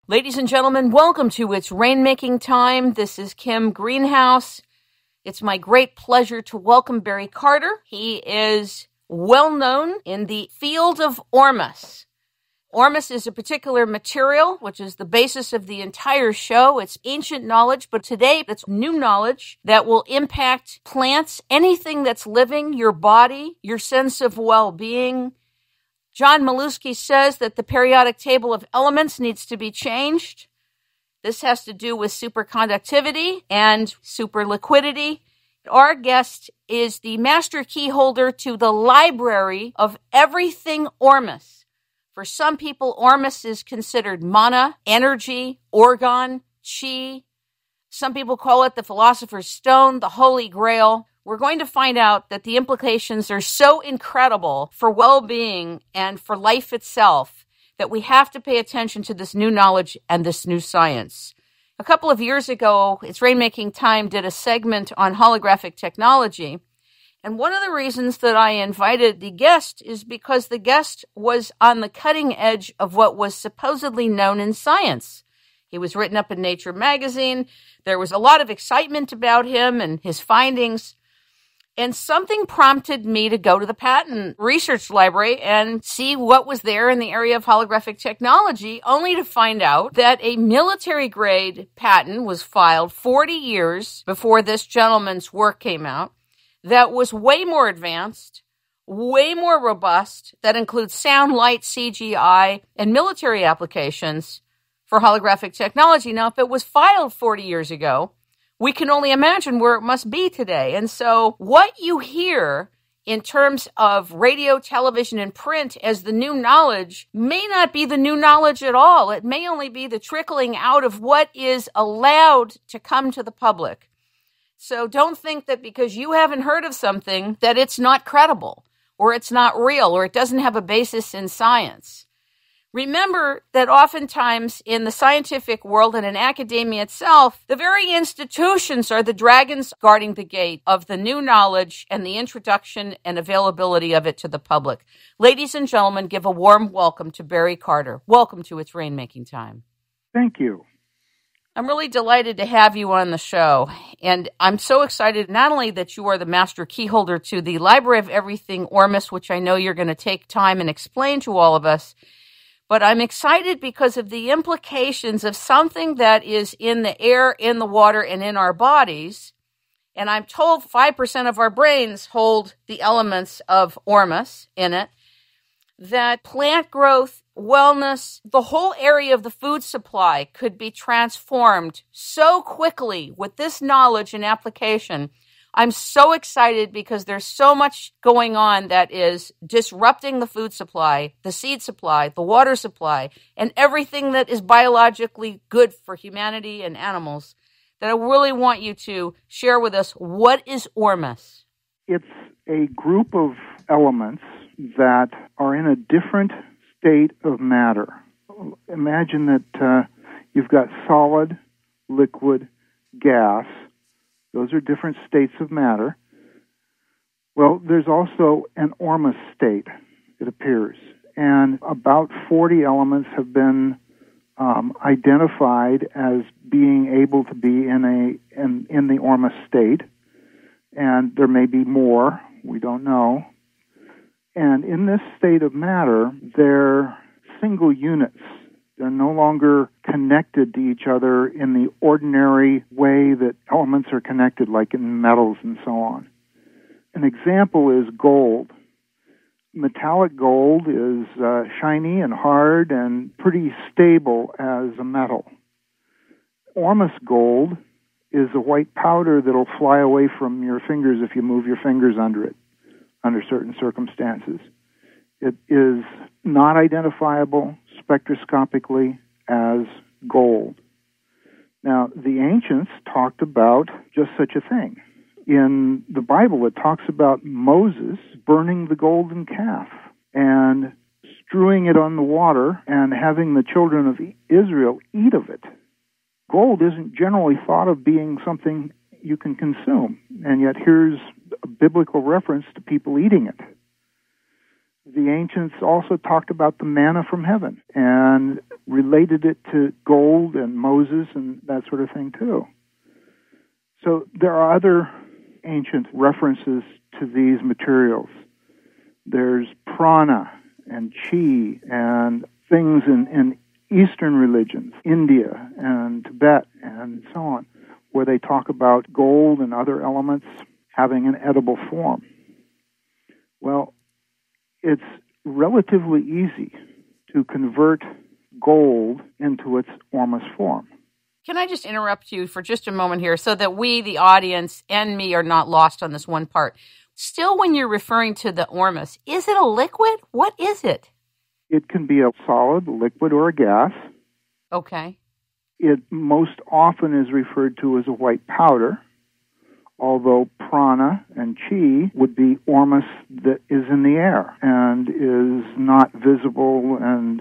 Ladies and gentlemen, welcome to It's Rainmaking Time. This is Kim Greenhouse. It's my great pleasure to welcome Barry Carter. He is well known in the field of Ormus. Ormus is a particular material, which is the basis of the entire show. It's ancient knowledge, but today it's new knowledge that will impact plants, anything that's living, your body, your sense of well-being. John Milewski says that the periodic table of elements needs to be changed. This has to do with superconductivity and superliquidity. Our guest is the master key holder to the library of everything Ormus. For some people, Ormus is considered mana, energy, orgon, chi. Some people call it the philosopher's stone, the holy grail. We're going to find out that the implications are so incredible for well-being and for life itself that we have to pay attention to this new knowledge and this new science. A couple of years ago, It's Rainmaking Time did a segment on holographic technology. And one of the reasons that I invited the guest is because the guest was on the cutting edge of what was supposedly known in science. He was written up in Nature magazine. There was a lot of excitement about him and his findings. And something prompted me to go to the patent research library and see what was there in the area of holographic technology, only to find out that a military-grade patent was filed 40 years before this gentleman's work came out that was way more advanced, way more robust, that includes sound, light, CGI, and military applications for holographic technology. Now, if it was filed 40 years ago, we can only imagine where it must be today. And so what you hear in terms of radio, television, and print as the new knowledge may not be the new knowledge at all. It may only be the trickling out of what is allowed to come to the public. So don't think that because you haven't heard of something that it's not credible, or it's not real, or it doesn't have a basis in science. Remember that oftentimes in the scientific world and in academia itself, the very institutions are the dragons guarding the gate of the new knowledge and the introduction and availability of it to the public. Ladies and gentlemen, give a warm welcome to Barry Carter. Welcome to It's Rainmaking Time. Thank you. I'm really delighted to have you on the show. And I'm so excited not only that you are the master key holder to the Library of Everything Ormus, which I know you're going to take time and explain to all of us, but I'm excited because of the implications of something that is in the air, in the water, and in our bodies. And I'm told 5% of our brains hold the elements of Ormus in it, that plant growth, wellness, the whole area of the food supply could be transformed so quickly with this knowledge and application. I'm so excited because there's so much going on that is disrupting the food supply, the seed supply, the water supply, and everything that is biologically good for humanity and animals, that I really want you to share with us. What is Ormus? It's a group of elements that are in a different state of matter. Imagine that you've got solid, liquid, gas. Those are different states of matter. Well, there's also an Ormus state, it appears. And about 40 elements have been identified as being able to be in the Ormus state. And there may be more, we don't know. And in this state of matter, they're single units. They're no longer connected to each other in the ordinary way that elements are connected, like in metals and so on. An example is gold. Metallic gold is shiny and hard and pretty stable as a metal. Ormus gold is a white powder that'll fly away from your fingers if you move your fingers under it, under certain circumstances. It is not identifiable spectroscopically as gold. Now, the ancients talked about just such a thing. In the Bible, it talks about Moses burning the golden calf and strewing it on the water and having the children of Israel eat of it. Gold isn't generally thought of being something you can consume, and yet here's a biblical reference to people eating it. The ancients also talked about the manna from heaven and related it to gold and Moses and that sort of thing too. So there are other ancient references to these materials. There's prana and chi and things in Eastern religions, India and Tibet and so on, where they talk about gold and other elements having an edible form. Well, it's relatively easy to convert gold into its ormus form. Can I just interrupt you for just a moment here so that we, the audience, and me are not lost on this one part? Still, when you're referring to the ormus, is it a liquid? What is it? It can be a solid, liquid, or a gas. Okay. It most often is referred to as a white powder, although prana and chi would be ormus that is in the air and is not visible, and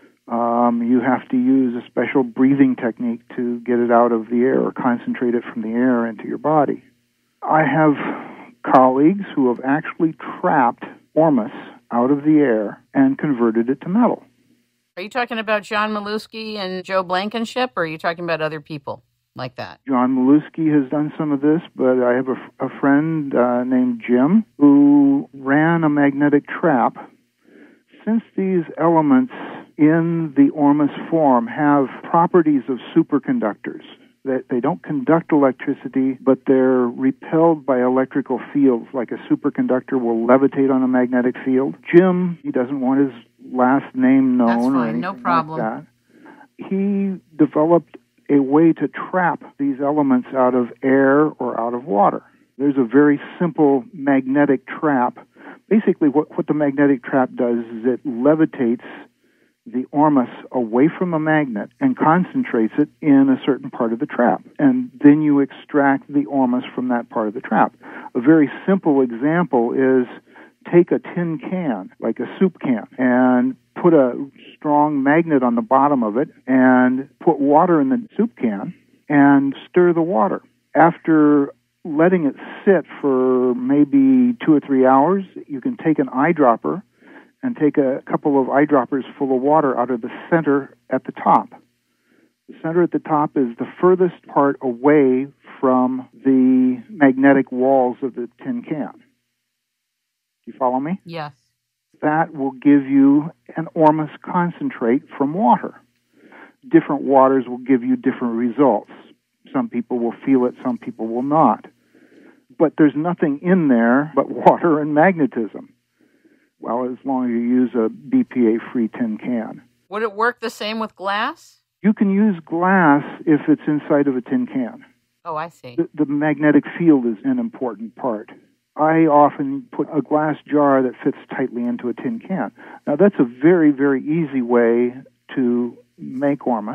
you have to use a special breathing technique to get it out of the air or concentrate it from the air into your body. I have colleagues who have actually trapped ormus out of the air and converted it to metal. Are you talking about John Milewski and Joe Blankenship, or are you talking about other people like that? John Milewski has done some of this, but I have a friend named Jim who ran a magnetic trap. Since these elements in the ormus form have properties of superconductors, that they don't conduct electricity, but they're repelled by electrical fields, like a superconductor will levitate on a magnetic field. Jim, he doesn't want his last name known. That's fine, or anything no problem. like that. He developed a way to trap these elements out of air or out of water. There's a very simple magnetic trap. Basically, what the magnetic trap does is it levitates the ormus away from a magnet and concentrates it in a certain part of the trap. And then you extract the ormus from that part of the trap. A very simple example is take a tin can, like a soup can, and put a strong magnet on the bottom of it and put water in the soup can and stir the water. After letting it sit for maybe 2 or 3 hours, you can take an eyedropper and take a couple of eyedroppers full of water out of the center at the top. The center at the top is the furthest part away from the magnetic walls of the tin can. Do you follow me? Yes. That will give you an ormus concentrate from water. Different waters will give you different results. Some people will feel it, some people will not. But there's nothing in there but water and magnetism. Well, as long as you use a BPA-free tin can. Would it work the same with glass? You can use glass if it's inside of a tin can. Oh, I see. The magnetic field is an important part. I often put a glass jar that fits tightly into a tin can. Now, that's a very, very easy way to make ormus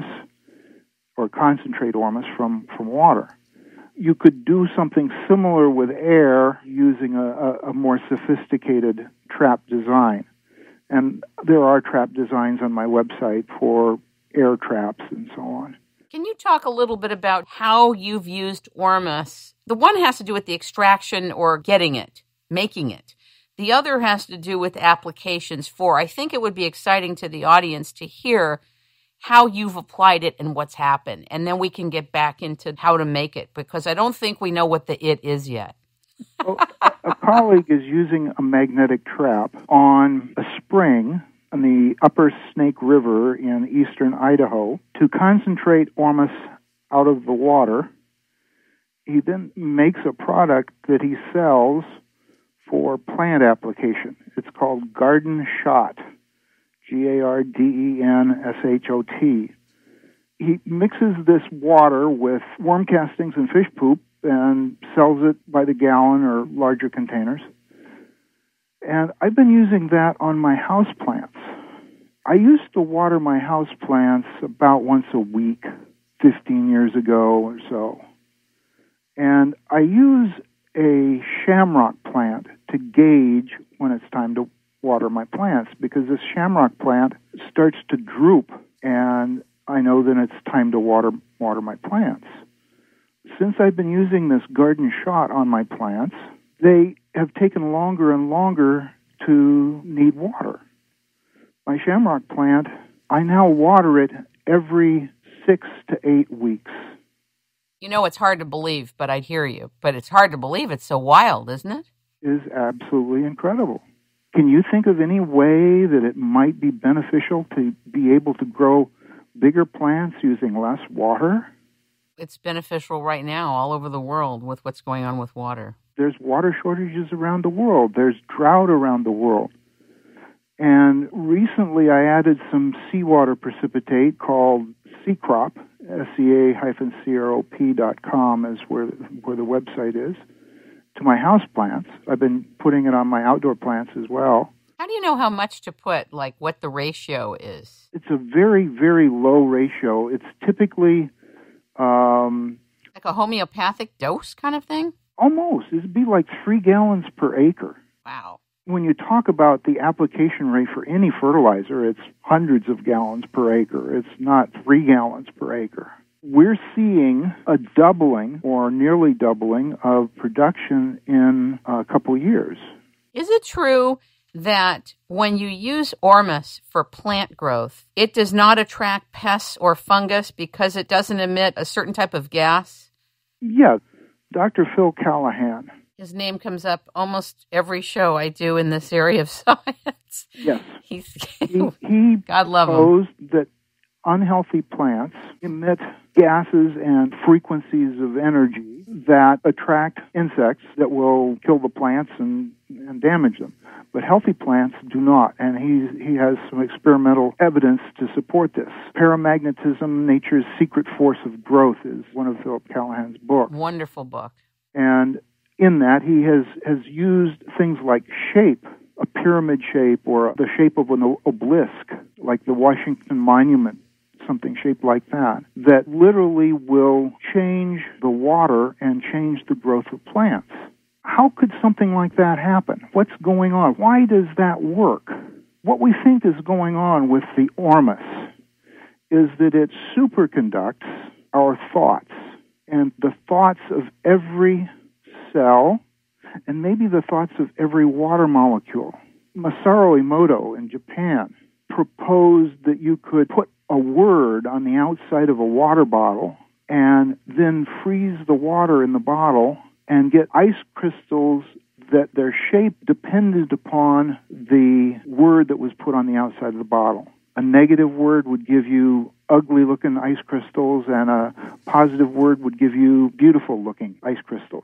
or concentrate ormus from water. You could do something similar with air using a more sophisticated trap design. And there are trap designs on my website for air traps and so on. Can you talk a little bit about how you've used ormus? The one has to do with the extraction or getting it, making it. The other has to do with applications for. I think it would be exciting to the audience to hear how you've applied it and what's happened. And then we can get back into how to make it, because I don't think we know what the it is yet. Well, a colleague is using a magnetic trap on a spring on the Upper Snake River in eastern Idaho to concentrate ormus out of the water. He then makes a product that he sells for plant application. It's called Garden Shot. GARDENSHOT. He mixes this water with worm castings and fish poop and sells it by the gallon or larger containers. And I've been using that on my houseplants. I used to water my houseplants about once a week, 15 years ago or so. And I use a shamrock plant to gauge when it's time to water my plants, because this shamrock plant starts to droop, and I know that it's time to water my plants. Since I've been using this Garden Shot on my plants, they have taken longer and longer to need water. My shamrock plant, I now water it every 6 to 8 weeks. You know, it's hard to believe, but I hear you. But it's hard to believe. It's so wild, isn't it? It is absolutely incredible. Can you think of any way that it might be beneficial to be able to grow bigger plants using less water? It's beneficial right now all over the world with what's going on with water. There's water shortages around the world. There's drought around the world. And recently I added some seawater precipitate called SeaCrop, SEA-CROP.com is where the website is, to my house plants. I've been putting it on my outdoor plants as well. How do you know how much to put, like what the ratio is? It's a very, very low ratio. It's typically... like a homeopathic dose kind of thing? Almost. It'd be like 3 gallons per acre. Wow. When you talk about the application rate for any fertilizer, it's hundreds of gallons per acre. It's not 3 gallons per acre. We're seeing a doubling or nearly doubling of production in a couple years. Is it true that when you use Ormus for plant growth, it does not attract pests or fungus because it doesn't emit a certain type of gas? Yeah. Dr. Phil Callahan. His name comes up almost every show I do in this area of science. Yes. He God love him. Proposed that unhealthy plants emit gases and frequencies of energy that attract insects that will kill the plants and damage them. But healthy plants do not, and he has some experimental evidence to support this. Paramagnetism, Nature's Secret Force of Growth, is one of Philip Callahan's books. Wonderful book. And in that, he has used things like shape, a pyramid shape, or the shape of an obelisk, like the Washington Monument, something shaped like that, that literally will change the water and change the growth of plants. How could something like that happen? What's going on? Why does that work? What we think is going on with the Ormus is that it superconducts our thoughts, and the thoughts of every cell, and maybe the thoughts of every water molecule. Masaru Emoto in Japan proposed that you could put a word on the outside of a water bottle and then freeze the water in the bottle and get ice crystals that their shape depended upon the word that was put on the outside of the bottle. A negative word would give you ugly-looking ice crystals, and a positive word would give you beautiful-looking ice crystals.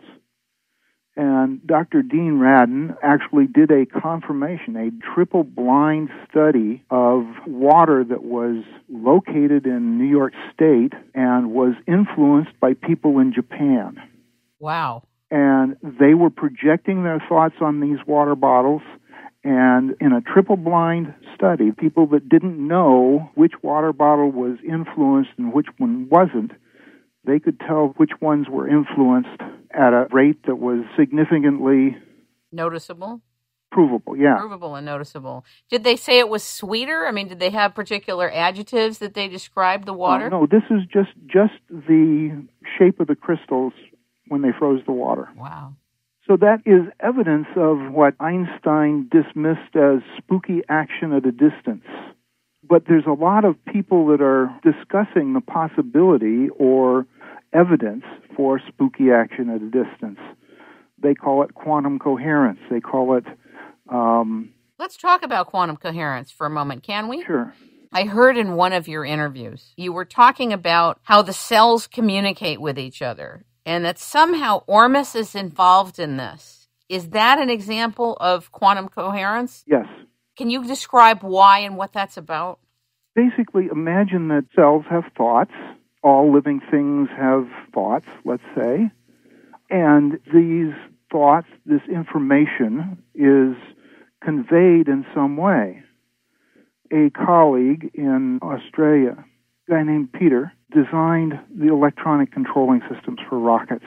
And Dr. Dean Radin actually did a confirmation, a triple-blind study of water that was located in New York State and was influenced by people in Japan. Wow. And they were projecting their thoughts on these water bottles, and in a triple-blind study, people that didn't know which water bottle was influenced and which one wasn't, they could tell which ones were influenced at a rate that was significantly noticeable. Provable, yeah. Provable and noticeable. Did they say it was sweeter? I mean, did they have particular adjectives that they described the water? No, this is just the shape of the crystals when they froze the water. Wow. So that is evidence of what Einstein dismissed as spooky action at a distance. But there's a lot of people that are discussing the possibility or evidence for spooky action at a distance. They call it quantum coherence. They call it... Let's talk about quantum coherence for a moment, can we? Sure. I heard in one of your interviews, you were talking about how the cells communicate with each other, and that somehow Ormus is involved in this. Is that an example of quantum coherence? Yes. Can you describe why and what that's about? Basically, imagine that cells have thoughts. All living things have thoughts, let's say. And these thoughts, this information, is conveyed in some way. A colleague in Australia, a guy named Peter, designed the electronic controlling systems for rockets.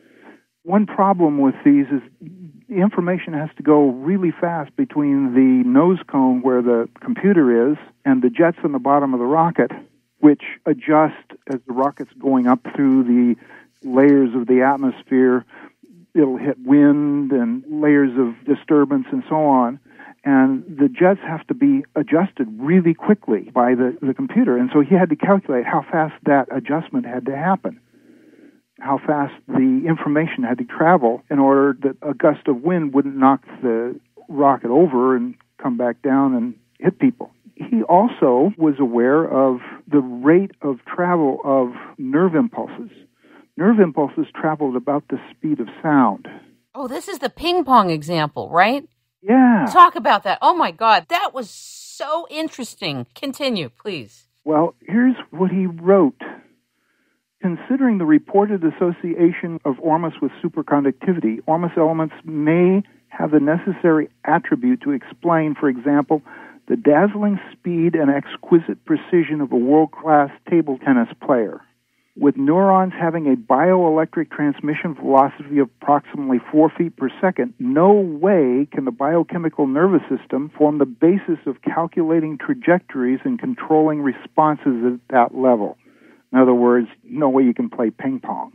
One problem with these is the information has to go really fast between the nose cone where the computer is and the jets on the bottom of the rocket, which adjust as the rocket's going up through the layers of the atmosphere. It'll hit wind and layers of disturbance and so on. And the jets have to be adjusted really quickly by the computer. And so he had to calculate how fast that adjustment had to happen, how fast the information had to travel in order that a gust of wind wouldn't knock the rocket over and come back down and hit people. He also was aware of the rate of travel of nerve impulses. Nerve impulses travel at about the speed of sound. Oh, this is the ping pong example, right? Yeah. Talk about that. Oh, my God. That was so interesting. Continue, please. Well, here's what he wrote. Considering the reported association of ORMUS with superconductivity, ORMUS elements may have the necessary attribute to explain, for example, the dazzling speed and exquisite precision of a world-class table tennis player. With neurons having a bioelectric transmission velocity of approximately 4 feet per second, no way can the biochemical nervous system form the basis of calculating trajectories and controlling responses at that level. In other words, no way you can play ping pong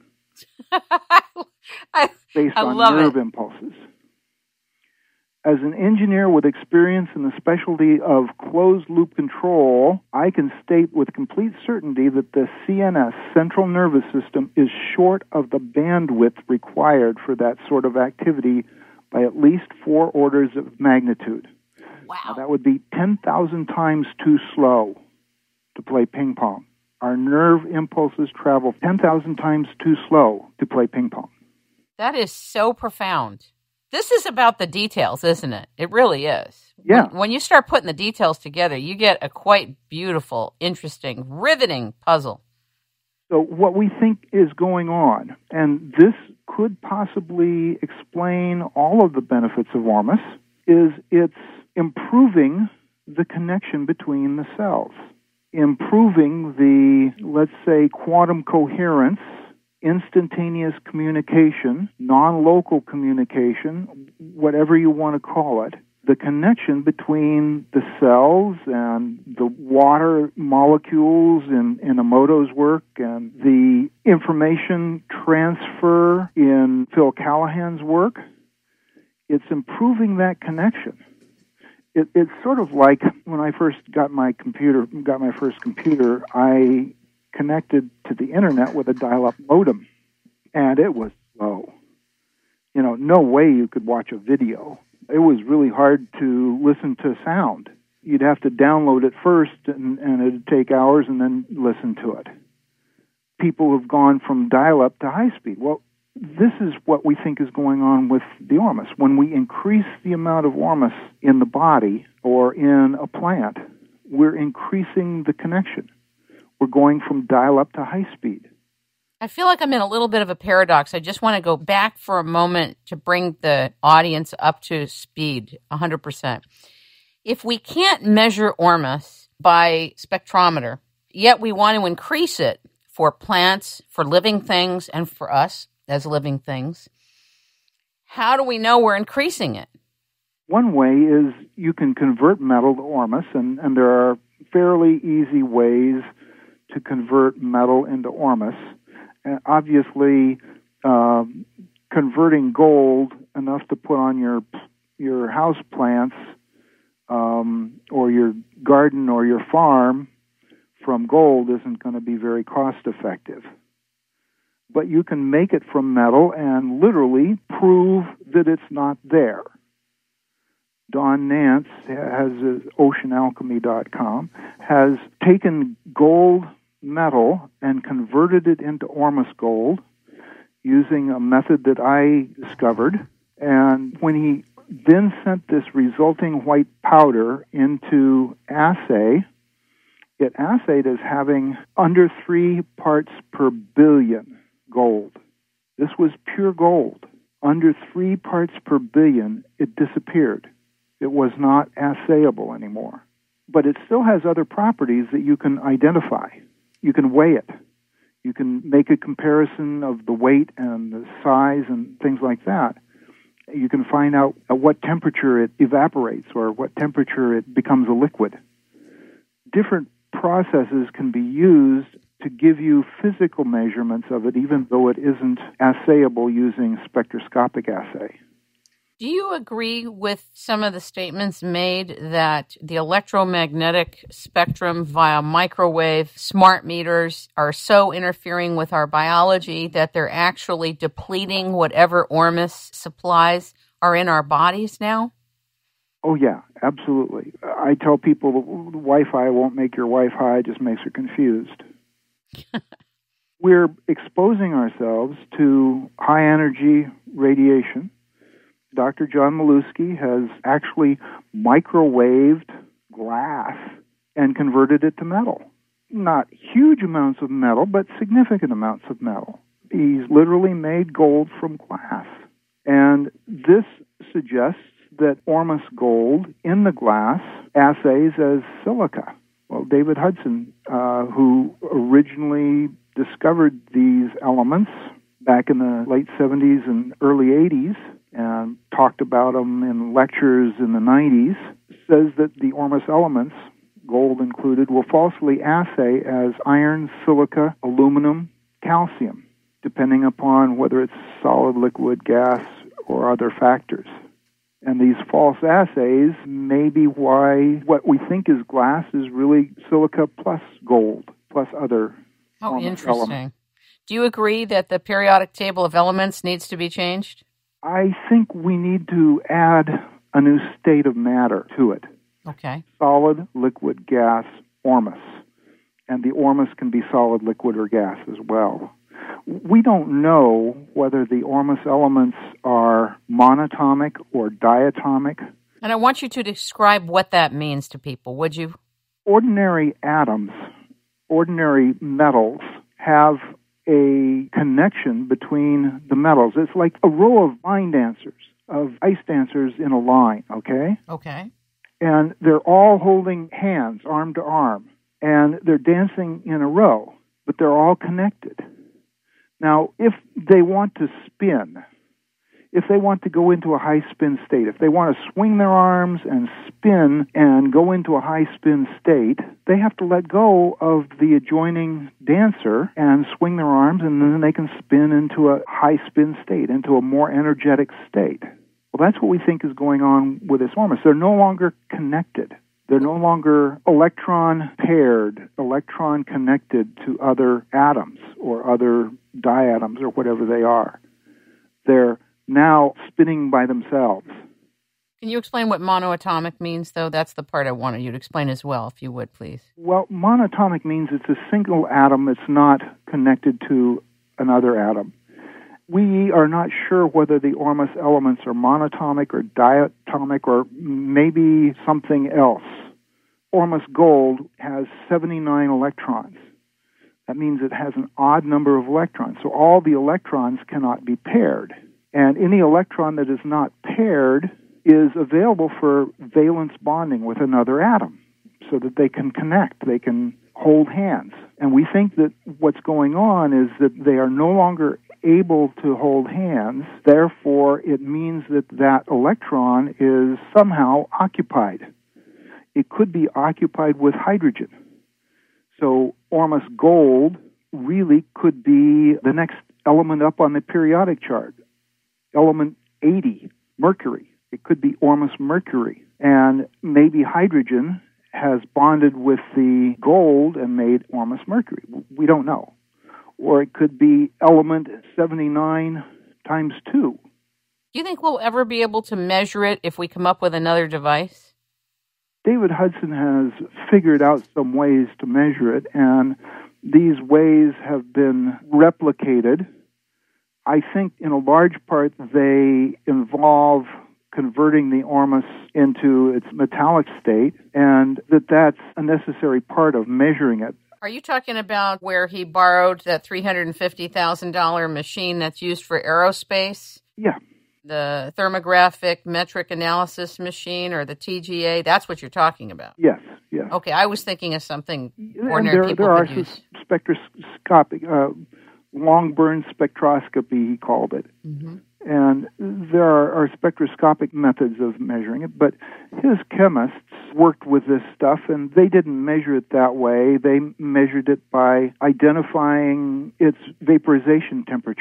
based on nerve impulses. As an engineer with experience in the specialty of closed-loop control, I can state with complete certainty that the CNS, central nervous system, is short of the bandwidth required for that sort of activity by at least 4 orders of magnitude. Wow. Now, that would be 10,000 times too slow to play ping pong. Our nerve impulses travel 10,000 times too slow to play ping pong. That is so profound. This is about the details, isn't it? It really is. Yeah. When you start putting the details together, you get a quite beautiful, interesting, riveting puzzle. So what we think is going on, and this could possibly explain all of the benefits of ORMUS, is it's improving the connection between the cells, improving the, let's say, quantum coherence, instantaneous communication, non-local communication, whatever you want to call it, the connection between the cells and the water molecules in Emoto's work and the information transfer in Phil Callahan's work. It's improving that connection. It's sort of like when I first got my first computer, I connected to the internet with a dial-up modem, and it was slow. No way you could watch a video. It was really hard to listen to sound. You'd have to download it first, and it'd take hours, and then listen to it. People have gone from dial-up to high-speed. Well, this is what we think is going on with the ORMUS. When we increase the amount of ORMUS in the body or in a plant, we're increasing the connection. We're going from dial-up to high-speed. I feel like I'm in a little bit of a paradox. I just want to go back for a moment to bring the audience up to speed 100%. If we can't measure ORMUS by spectrometer, yet we want to increase it for plants, for living things, and for us as living things, how do we know we're increasing it? One way is you can convert metal to ORMUS, and there are fairly easy ways to convert metal into ORMUS. Obviously, converting gold enough to put on your house plants or your garden or your farm from gold isn't going to be very cost effective. But you can make it from metal and literally prove that it's not there. Don Nance has oceanalchemy.com, has taken gold metal and converted it into ORMUS gold using a method that I discovered. And when he then sent this resulting white powder into assay, it assayed as having under 3 parts per billion gold. This was pure gold. Under 3 parts per billion, it disappeared. It was not assayable anymore. But it still has other properties that you can identify. You can weigh it. You can make a comparison of the weight and the size and things like that. You can find out at what temperature it evaporates or what temperature it becomes a liquid. Different processes can be used to give you physical measurements of it, even though it isn't assayable using spectroscopic assay. Do you agree with some of the statements made that the electromagnetic spectrum via microwave smart meters are so interfering with our biology that they're actually depleting whatever Ormus supplies are in our bodies now? Oh, yeah, absolutely. I tell people the Wi-Fi won't make your wife high, it just makes her confused. We're exposing ourselves to high-energy radiation. Dr. John Milewski has actually microwaved glass and converted it to metal. Not huge amounts of metal, but significant amounts of metal. He's literally made gold from glass. And this suggests that Ormus gold in the glass assays as silica. Well, David Hudson, who originally discovered these elements back in the late 70s and early 80s, and talked about them in lectures in the 90s, says that the Ormus elements, gold included, will falsely assay as iron, silica, aluminum, calcium, depending upon whether it's solid, liquid, gas, or other factors. And these false assays may be why what we think is glass is really silica plus gold, plus other interesting. elements. Do you agree that the periodic table of elements needs to be changed? I think we need to add a new state of matter to it. Okay. Solid, liquid, gas, Ormus. And the Ormus can be solid, liquid, or gas as well. We don't know whether the Ormus elements are monatomic or diatomic. And I want you to describe what that means to people, would you? Ordinary atoms, ordinary metals, have a connection between the metals. It's like a row of line dancers, of ice dancers in a line, okay? Okay. And they're all holding hands, arm to arm, and they're dancing in a row, but they're all connected. Now, if they want to spin, if they want to go into a high spin state, if they want to swing their arms and spin and go into a high spin state, they have to let go of the adjoining dancer and swing their arms, and then they can spin into a high spin state, into a more energetic state. Well, that's what we think is going on with this Ormus. They're no longer connected. They're no longer electron paired, electron connected to other atoms or other diatoms or whatever they are. They're now spinning by themselves. Can you explain what monoatomic means, though? That's the part I wanted you to explain as well, if you would, please. Well, monatomic means it's a single atom that's not connected to another atom. We are not sure whether the Ormus elements are monatomic or diatomic or maybe something else. Ormus gold has 79 electrons. That means it has an odd number of electrons, so all the electrons cannot be paired. And any electron that is not paired is available for valence bonding with another atom so that they can connect, they can hold hands. And we think that what's going on is that they are no longer able to hold hands, therefore it means that that electron is somehow occupied. It could be occupied with hydrogen. So Ormus gold really could be the next element up on the periodic chart. Element 80, mercury. It could be Ormus mercury. And maybe hydrogen has bonded with the gold and made Ormus mercury. We don't know. Or it could be element 79 times 2. Do you think we'll ever be able to measure it if we come up with another device? David Hudson has figured out some ways to measure it, and these ways have been replicated. I think in a large part they involve converting the Ormus into its metallic state, and that's a necessary part of measuring it. Are you talking about where he borrowed that $350,000 machine that's used for aerospace? Yeah. The thermographic metric analysis machine, or the TGA? That's what you're talking about? Yes, yes. Okay, I was thinking of something ordinary people could use. There are spectroscopic, long burn spectroscopy, he called it. Mm-hmm. And there are spectroscopic methods of measuring it, but his chemists worked with this stuff, and they didn't measure it that way. They measured it by identifying its vaporization temperature.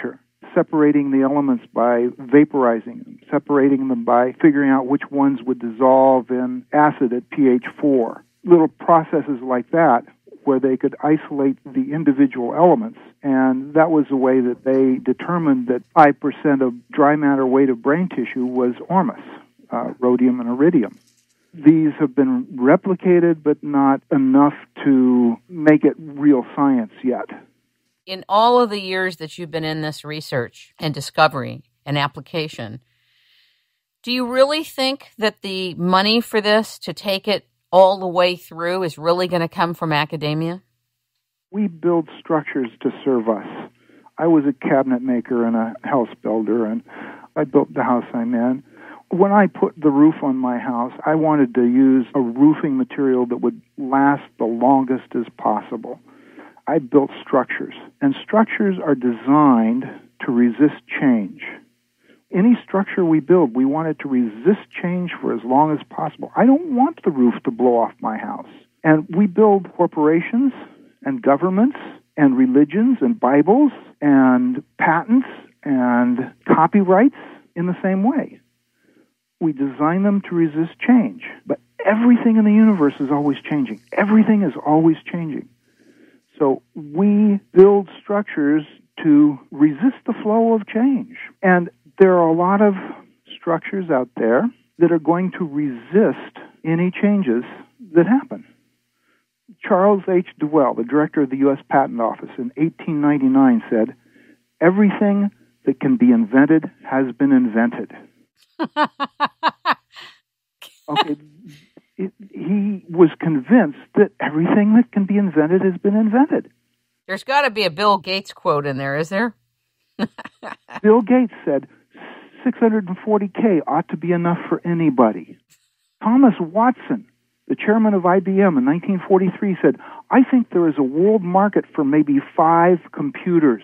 separating the elements by vaporizing them, separating them by figuring out which ones would dissolve in acid at pH 4. Little processes like that where they could isolate the individual elements. And that was the way that they determined that 5% of dry matter weight of brain tissue was ormus, rhodium and iridium. These have been replicated, but not enough to make it real science yet. In all of the years that you've been in this research and discovery and application, do you really think that the money for this to take it all the way through is really going to come from academia? We build structures to serve us. I was a cabinet maker and a house builder, and I built the house I'm in. When I put the roof on my house, I wanted to use a roofing material that would last the longest as possible. I built structures, and structures are designed to resist change. Any structure we build, we want it to resist change for as long as possible. I don't want the roof to blow off my house. And we build corporations and governments and religions and Bibles and patents and copyrights in the same way. We design them to resist change. But everything in the universe is always changing. Everything is always changing. So we build structures to resist the flow of change. And there are a lot of structures out there that are going to resist any changes that happen. Charles H. Duell, the director of the U.S. Patent Office, in 1899 said, "Everything that can be invented has been invented." Okay, he was convinced that everything that can be invented has been invented. There's got to be a Bill Gates quote in there, is there? Bill Gates said, 640K ought to be enough for anybody. Thomas Watson, the chairman of IBM in 1943, said, "I think there is a world market for maybe 5 computers."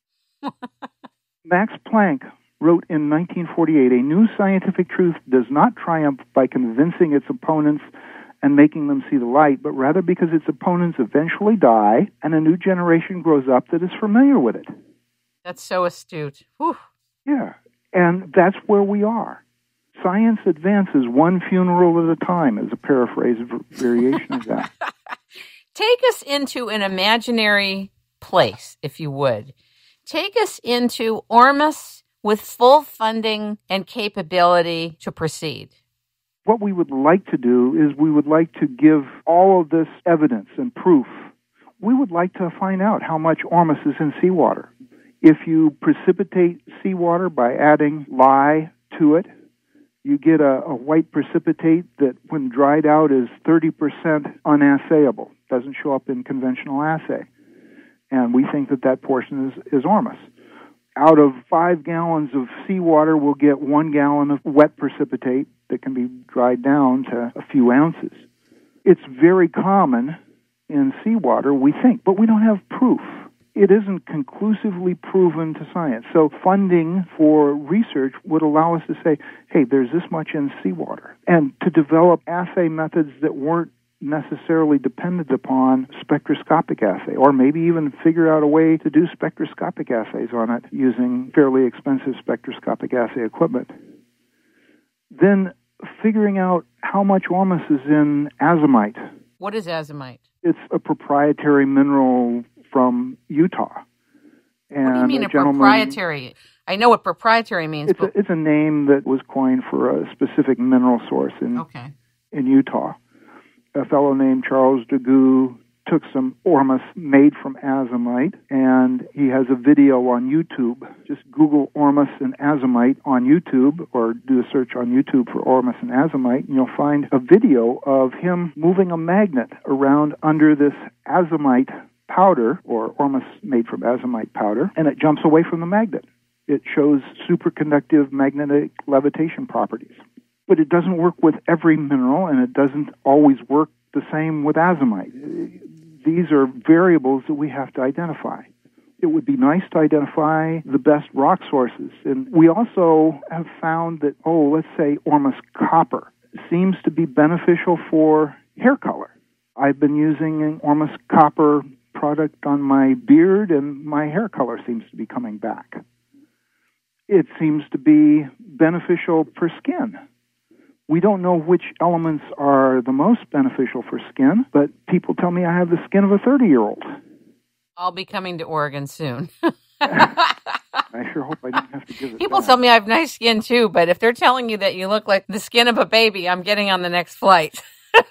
Max Planck wrote in 1948, "A new scientific truth does not triumph by convincing its opponents and making them see the light, but rather because its opponents eventually die and a new generation grows up that is familiar with it." That's so astute. Whew. Yeah, and that's where we are. Science advances one funeral at a time, is a paraphrase variation of that. Take us into an imaginary place, if you would. Take us into Ormus with full funding and capability to proceed. What we would like to do is we would like to give all of this evidence and proof. We would like to find out how much ormus is in seawater. If you precipitate seawater by adding lye to it, you get a white precipitate that, when dried out, is 30% unassayable. Doesn't show up in conventional assay. And we think that that portion is ormus. Out of 5 gallons of seawater, we'll get 1 gallon of wet precipitate that can be dried down to a few ounces. It's very common in seawater, we think, but we don't have proof. It isn't conclusively proven to science. So funding for research would allow us to say, hey, there's this much in seawater. And to develop assay methods that weren't necessarily dependent upon spectroscopic assay, or maybe even figure out a way to do spectroscopic assays on it using fairly expensive spectroscopic assay equipment. Then figuring out how much ormus is in azomite. What is azomite? It's a proprietary mineral from Utah. And what do you mean a proprietary? I know what proprietary means. It's a name that was coined for a specific mineral source in Utah. A fellow named Charles Degout took some ormus made from azomite, and he has a video on YouTube. Just Google ormus and azomite on YouTube, or do a search on YouTube for ormus and azomite, and you'll find a video of him moving a magnet around under this azomite powder, or ormus made from azomite powder, and it jumps away from the magnet. It shows superconductive magnetic levitation properties. But it doesn't work with every mineral, and it doesn't always work the same with azomite. These are variables that we have to identify. It would be nice to identify the best rock sources. And we also have found that, let's say ormus copper seems to be beneficial for hair color. I've been using an ormus copper product on my beard, and my hair color seems to be coming back. it seems to be beneficial for skin. We don't know which elements are the most beneficial for skin, but people tell me I have the skin of a 30-year-old. I'll be coming to Oregon soon. I sure hope I don't have to give it People back. tell me I have nice skin too, but if they're telling you that you look like the skin of a baby, I'm getting on the next flight.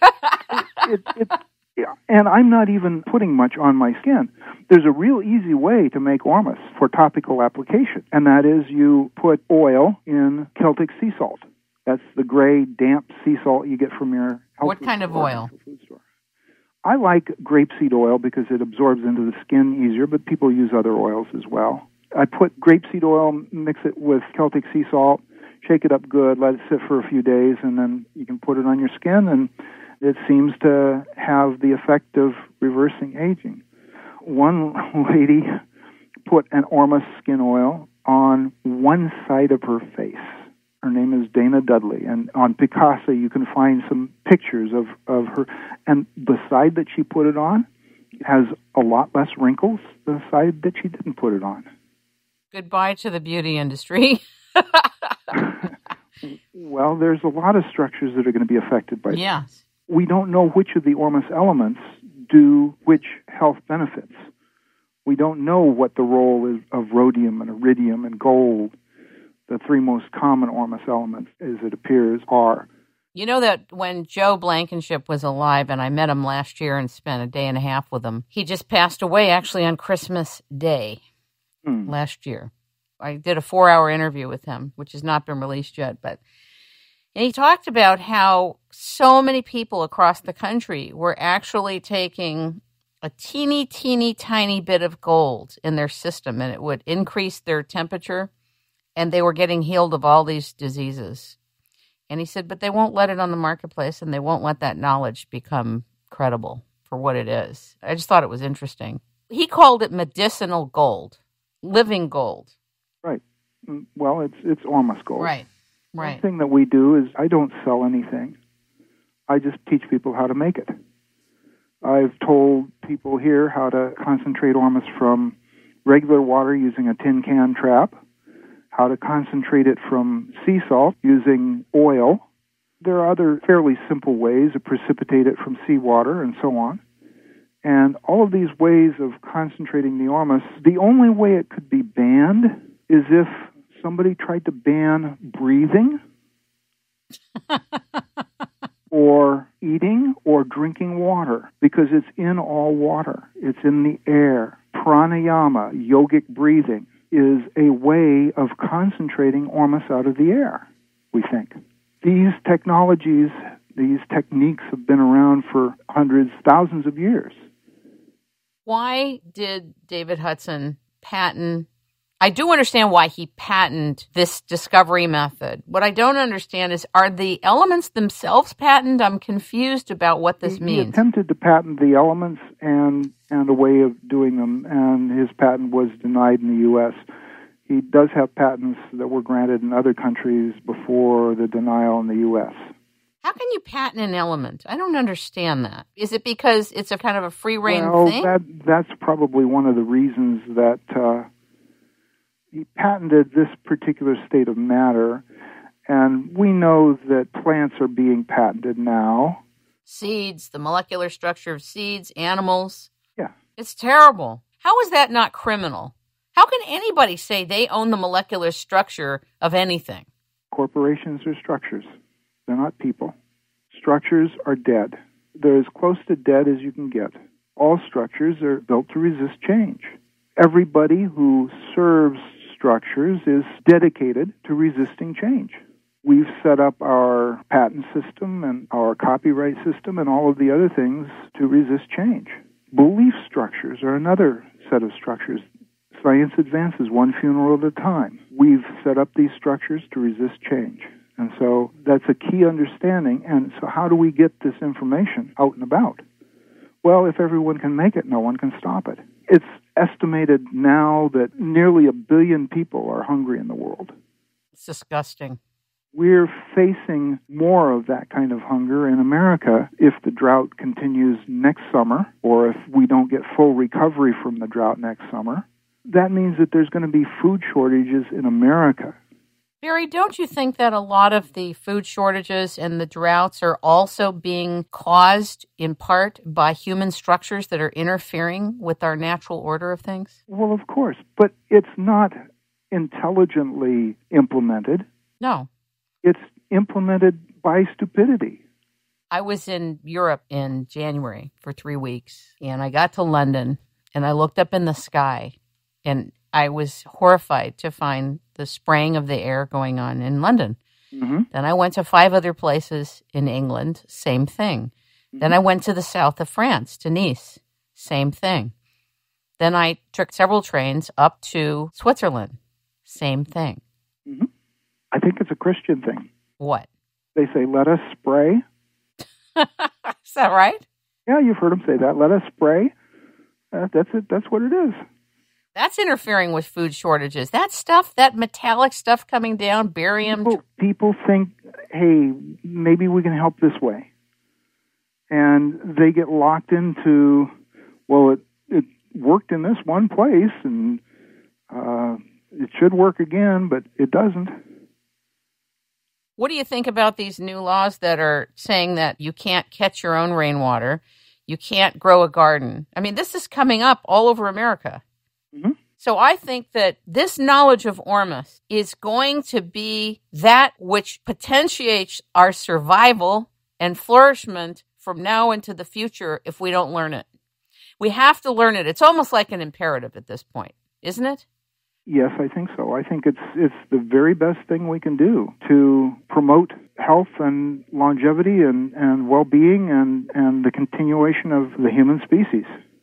Yeah, and I'm not even putting much on my skin. There's a real easy way to make Ormus for topical application, and that is you put oil in Celtic sea salt. That's the gray, damp sea salt you get from your health What kind of oil? Food store. I like grapeseed oil because it absorbs into the skin easier, but people use other oils as well. I put grapeseed oil, mix it with Celtic sea salt, shake it up good, let it sit for a few days, and then you can put it on your skin, and it seems to have the effect of reversing aging. One lady put an Ormus skin oil on one side of her face. Her name is Dana Dudley, and on Picasa you can find some pictures of her. And the side that she put it on has a lot less wrinkles than the side that she didn't put it on. Goodbye to the beauty industry. Well, there's a lot of structures that are going to be affected by this. Yes. We don't know which of the Ormus elements do which health benefits. We don't know what the role is of rhodium and iridium and gold, the three most common Ormus elements, as it appears, are. You know that when Joe Blankenship was alive, and I met him last year and spent a day and a half with him, he just passed away actually on Christmas Day last year. I did a 4-hour interview with him, which has not been released yet, and he talked about how so many people across the country were actually taking a teeny, tiny bit of gold in their system, and it would increase their temperature, and they were getting healed of all these diseases. And he said, but they won't let it on the marketplace, and they won't let that knowledge become credible for what it is. I just thought it was interesting. He called it medicinal gold, living gold. Right. Well, it's Ormus gold. Right. One thing that we do is I don't sell anything. I just teach people how to make it. I've told people here how to concentrate Ormus from regular water using a tin can trap, how to concentrate it from sea salt using oil. There are other fairly simple ways to precipitate it from seawater and so on. And all of these ways of concentrating the Ormus, the only way it could be banned is if somebody tried to ban breathing or eating or drinking water, because it's in all water. It's in the air. Pranayama, yogic breathing, is a way of concentrating Ormus out of the air, we think. These technologies, these techniques have been around for hundreds, thousands of years. Why did David Hudson patent? I do understand why he patented this discovery method. What I don't understand is, are the elements themselves patented? I'm confused about what this means. He attempted to patent the elements and a way of doing them, and his patent was denied in the U.S. He does have patents that were granted in other countries before the denial in the U.S. How can you patent an element? I don't understand that. Is it because it's a kind of a free-reign thing? That's probably one of the reasons that he patented this particular state of matter, and we know that plants are being patented now. Seeds, the molecular structure of seeds, animals. Yeah. It's terrible. How is that not criminal? How can anybody say they own the molecular structure of anything? Corporations are structures. They're not people. Structures are dead. They're as close to dead as you can get. All structures are built to resist change. Everybody who serves structures is dedicated to resisting change. We've set up our patent system and our copyright system and all of the other things to resist change. Belief structures are another set of structures. Science advances one funeral at a time. We've set up these structures to resist change. And so that's a key understanding. And so how do we get this information out and about? Well, if everyone can make it, no one can stop it. It's estimated now that nearly 1 billion people are hungry in the world. It's disgusting. We're facing more of that kind of hunger in America if the drought continues next summer, or if we don't get full recovery from the drought next summer, that means that there's going to be food shortages in America. Barry, don't you think that a lot of the food shortages and the droughts are also being caused in part by human structures that are interfering with our natural order of things? Well, of course, but it's not intelligently implemented. No. It's implemented by stupidity. I was in Europe in January for 3 weeks, and I got to London, and I looked up in the sky, and I was horrified to find the spraying of the air going on in London. Mm-hmm. Then I went to 5 other places in England, same thing. Mm-hmm. Then I went to the south of France, to Nice, same thing. Then I took several trains up to Switzerland, same thing. Mm-hmm. I think it's a Christian thing. What? They say, let us spray. Is that right? Yeah, you've heard them say that. Let us spray. That's it. That's what it is. That's interfering with food shortages. That stuff, that metallic stuff coming down, barium. People think, hey, maybe we can help this way. And they get locked into, well, it worked in this one place, and it should work again, but it doesn't. What do you think about these new laws that are saying that you can't catch your own rainwater, you can't grow a garden? I mean, this is coming up all over America. Mm-hmm. So I think that this knowledge of Ormus is going to be that which potentiates our survival and flourishment from now into the future if we don't learn it. We have to learn it. It's almost like an imperative at this point, isn't it? Yes, I think so. I think it's the very best thing we can do to promote health and longevity and well-being and the continuation of the human species.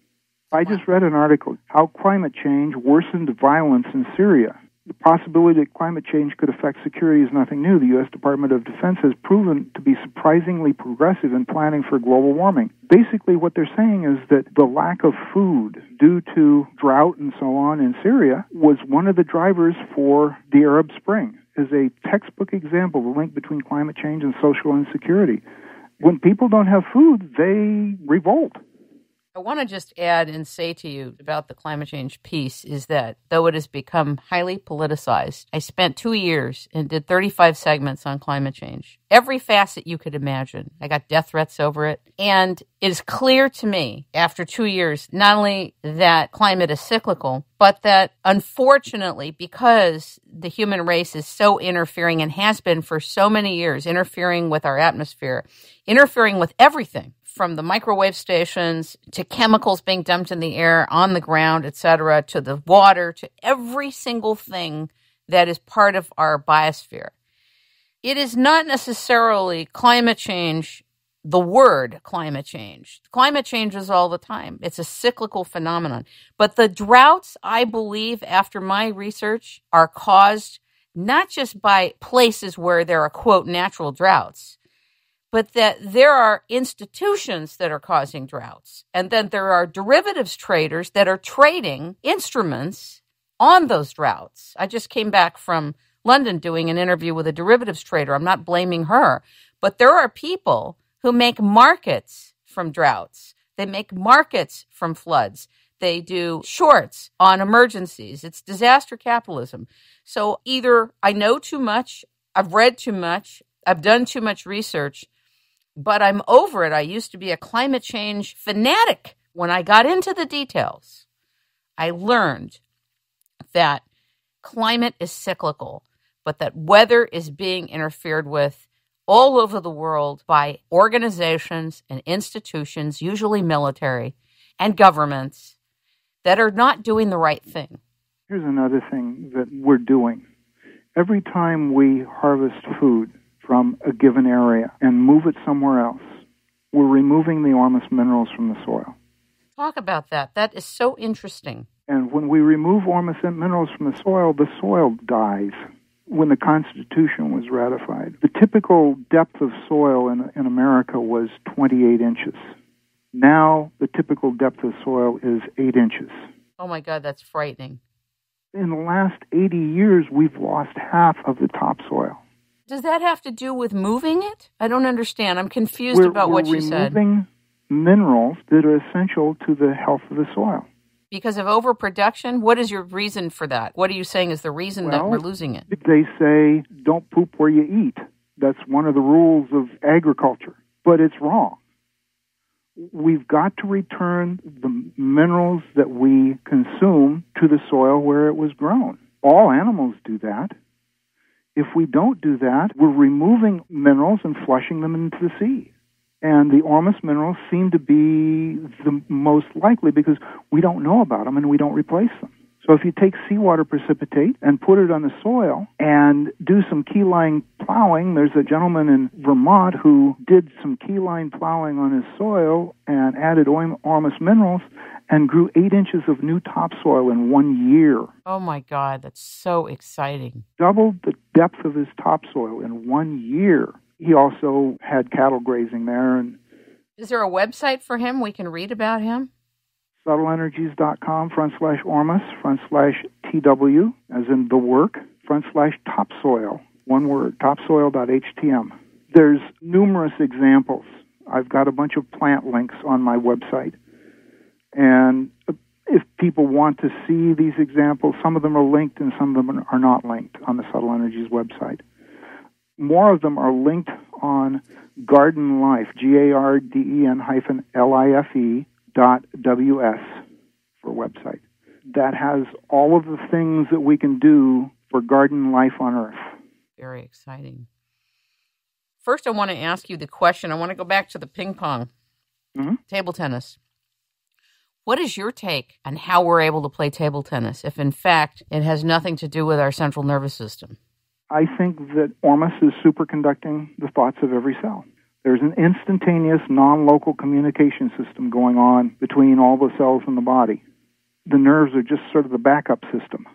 I just read an article, How Climate Change Worsened Violence in Syria. The possibility that climate change could affect security is nothing new. The U.S. Department of Defense has proven to be surprisingly progressive in planning for global warming. Basically, what they're saying is that the lack of food due to drought and so on in Syria was one of the drivers for the Arab Spring. Is a textbook example of the link between climate change and social insecurity. When people don't have food, they revolt. I want to just add and say to you about the climate change piece is that though it has become highly politicized, I spent 2 years and did 35 segments on climate change. Every facet you could imagine. I got death threats over it. And it is clear to me after 2 years, not only that climate is cyclical, but that unfortunately, because the human race is so interfering and has been for so many years, interfering with our atmosphere, interfering with everything, from the microwave stations to chemicals being dumped in the air, on the ground, etc., to the water, to every single thing that is part of our biosphere. It is not necessarily climate change, the word climate change. Climate changes all the time. It's a cyclical phenomenon. But the droughts, I believe, after my research, are caused not just by places where there are, quote, natural droughts, but that there are institutions that are causing droughts. And then there are derivatives traders that are trading instruments on those droughts. I just came back from London doing an interview with a derivatives trader. I'm not blaming her, but there are people who make markets from droughts. They make markets from floods. They do shorts on emergencies. It's disaster capitalism. So either I know too much, I've read too much, I've done too much research, but I'm over it. I used to be a climate change fanatic. When I got into the details, I learned that climate is cyclical, but that weather is being interfered with all over the world by organizations and institutions, usually military, and governments that are not doing the right thing. Here's another thing that we're doing. Every time we harvest food from a given area and move it somewhere else, we're removing the Ormus minerals from the soil. Talk about that. That is so interesting. And when we remove Ormus minerals from the soil dies. When the Constitution was ratified, the typical depth of soil in America was 28 inches. Now, the typical depth of soil is 8 inches. Oh my God, that's frightening. In the last 80 years, we've lost half of the topsoil. Does that have to do with moving it? I don't understand. I'm confused about what you said. We're removing minerals that are essential to the health of the soil. Because of overproduction? What is your reason for that? What are you saying is the reason that we're losing it? They say don't poop where you eat. That's one of the rules of agriculture. But it's wrong. We've got to return the minerals that we consume to the soil where it was grown. All animals do that. If we don't do that, we're removing minerals and flushing them into the sea. And the Ormus minerals seem to be the most likely because we don't know about them and we don't replace them. So if you take seawater precipitate and put it on the soil and do some keyline plowing, there's a gentleman in Vermont who did some keyline plowing on his soil and added Ormus minerals and grew 8 inches of new topsoil in 1 year. Oh my God, that's so exciting. Doubled the depth of his topsoil in 1 year. He also had cattle grazing there. And is there a website for him we can read about him? subtleenergies.com/ormus/TW, as in the work, /topsoil, one word, topsoil.htm. There's numerous examples. I've got a bunch of plant links on my website. And if people want to see these examples, some of them are linked and some of them are not linked on the Subtle Energies website. More of them are linked on Garden Life, GARDEN-LIFE.ws for website. That has all of the things that we can do for garden life on Earth. Very exciting. First, I want to ask you the question. I want to go back to the ping pong, table tennis. What is your take on how we're able to play table tennis if, in fact, it has nothing to do with our central nervous system? I think that Ormus is superconducting the thoughts of every cell. There's an instantaneous, non-local communication system going on between all the cells in the body. The nerves are just sort of the backup system.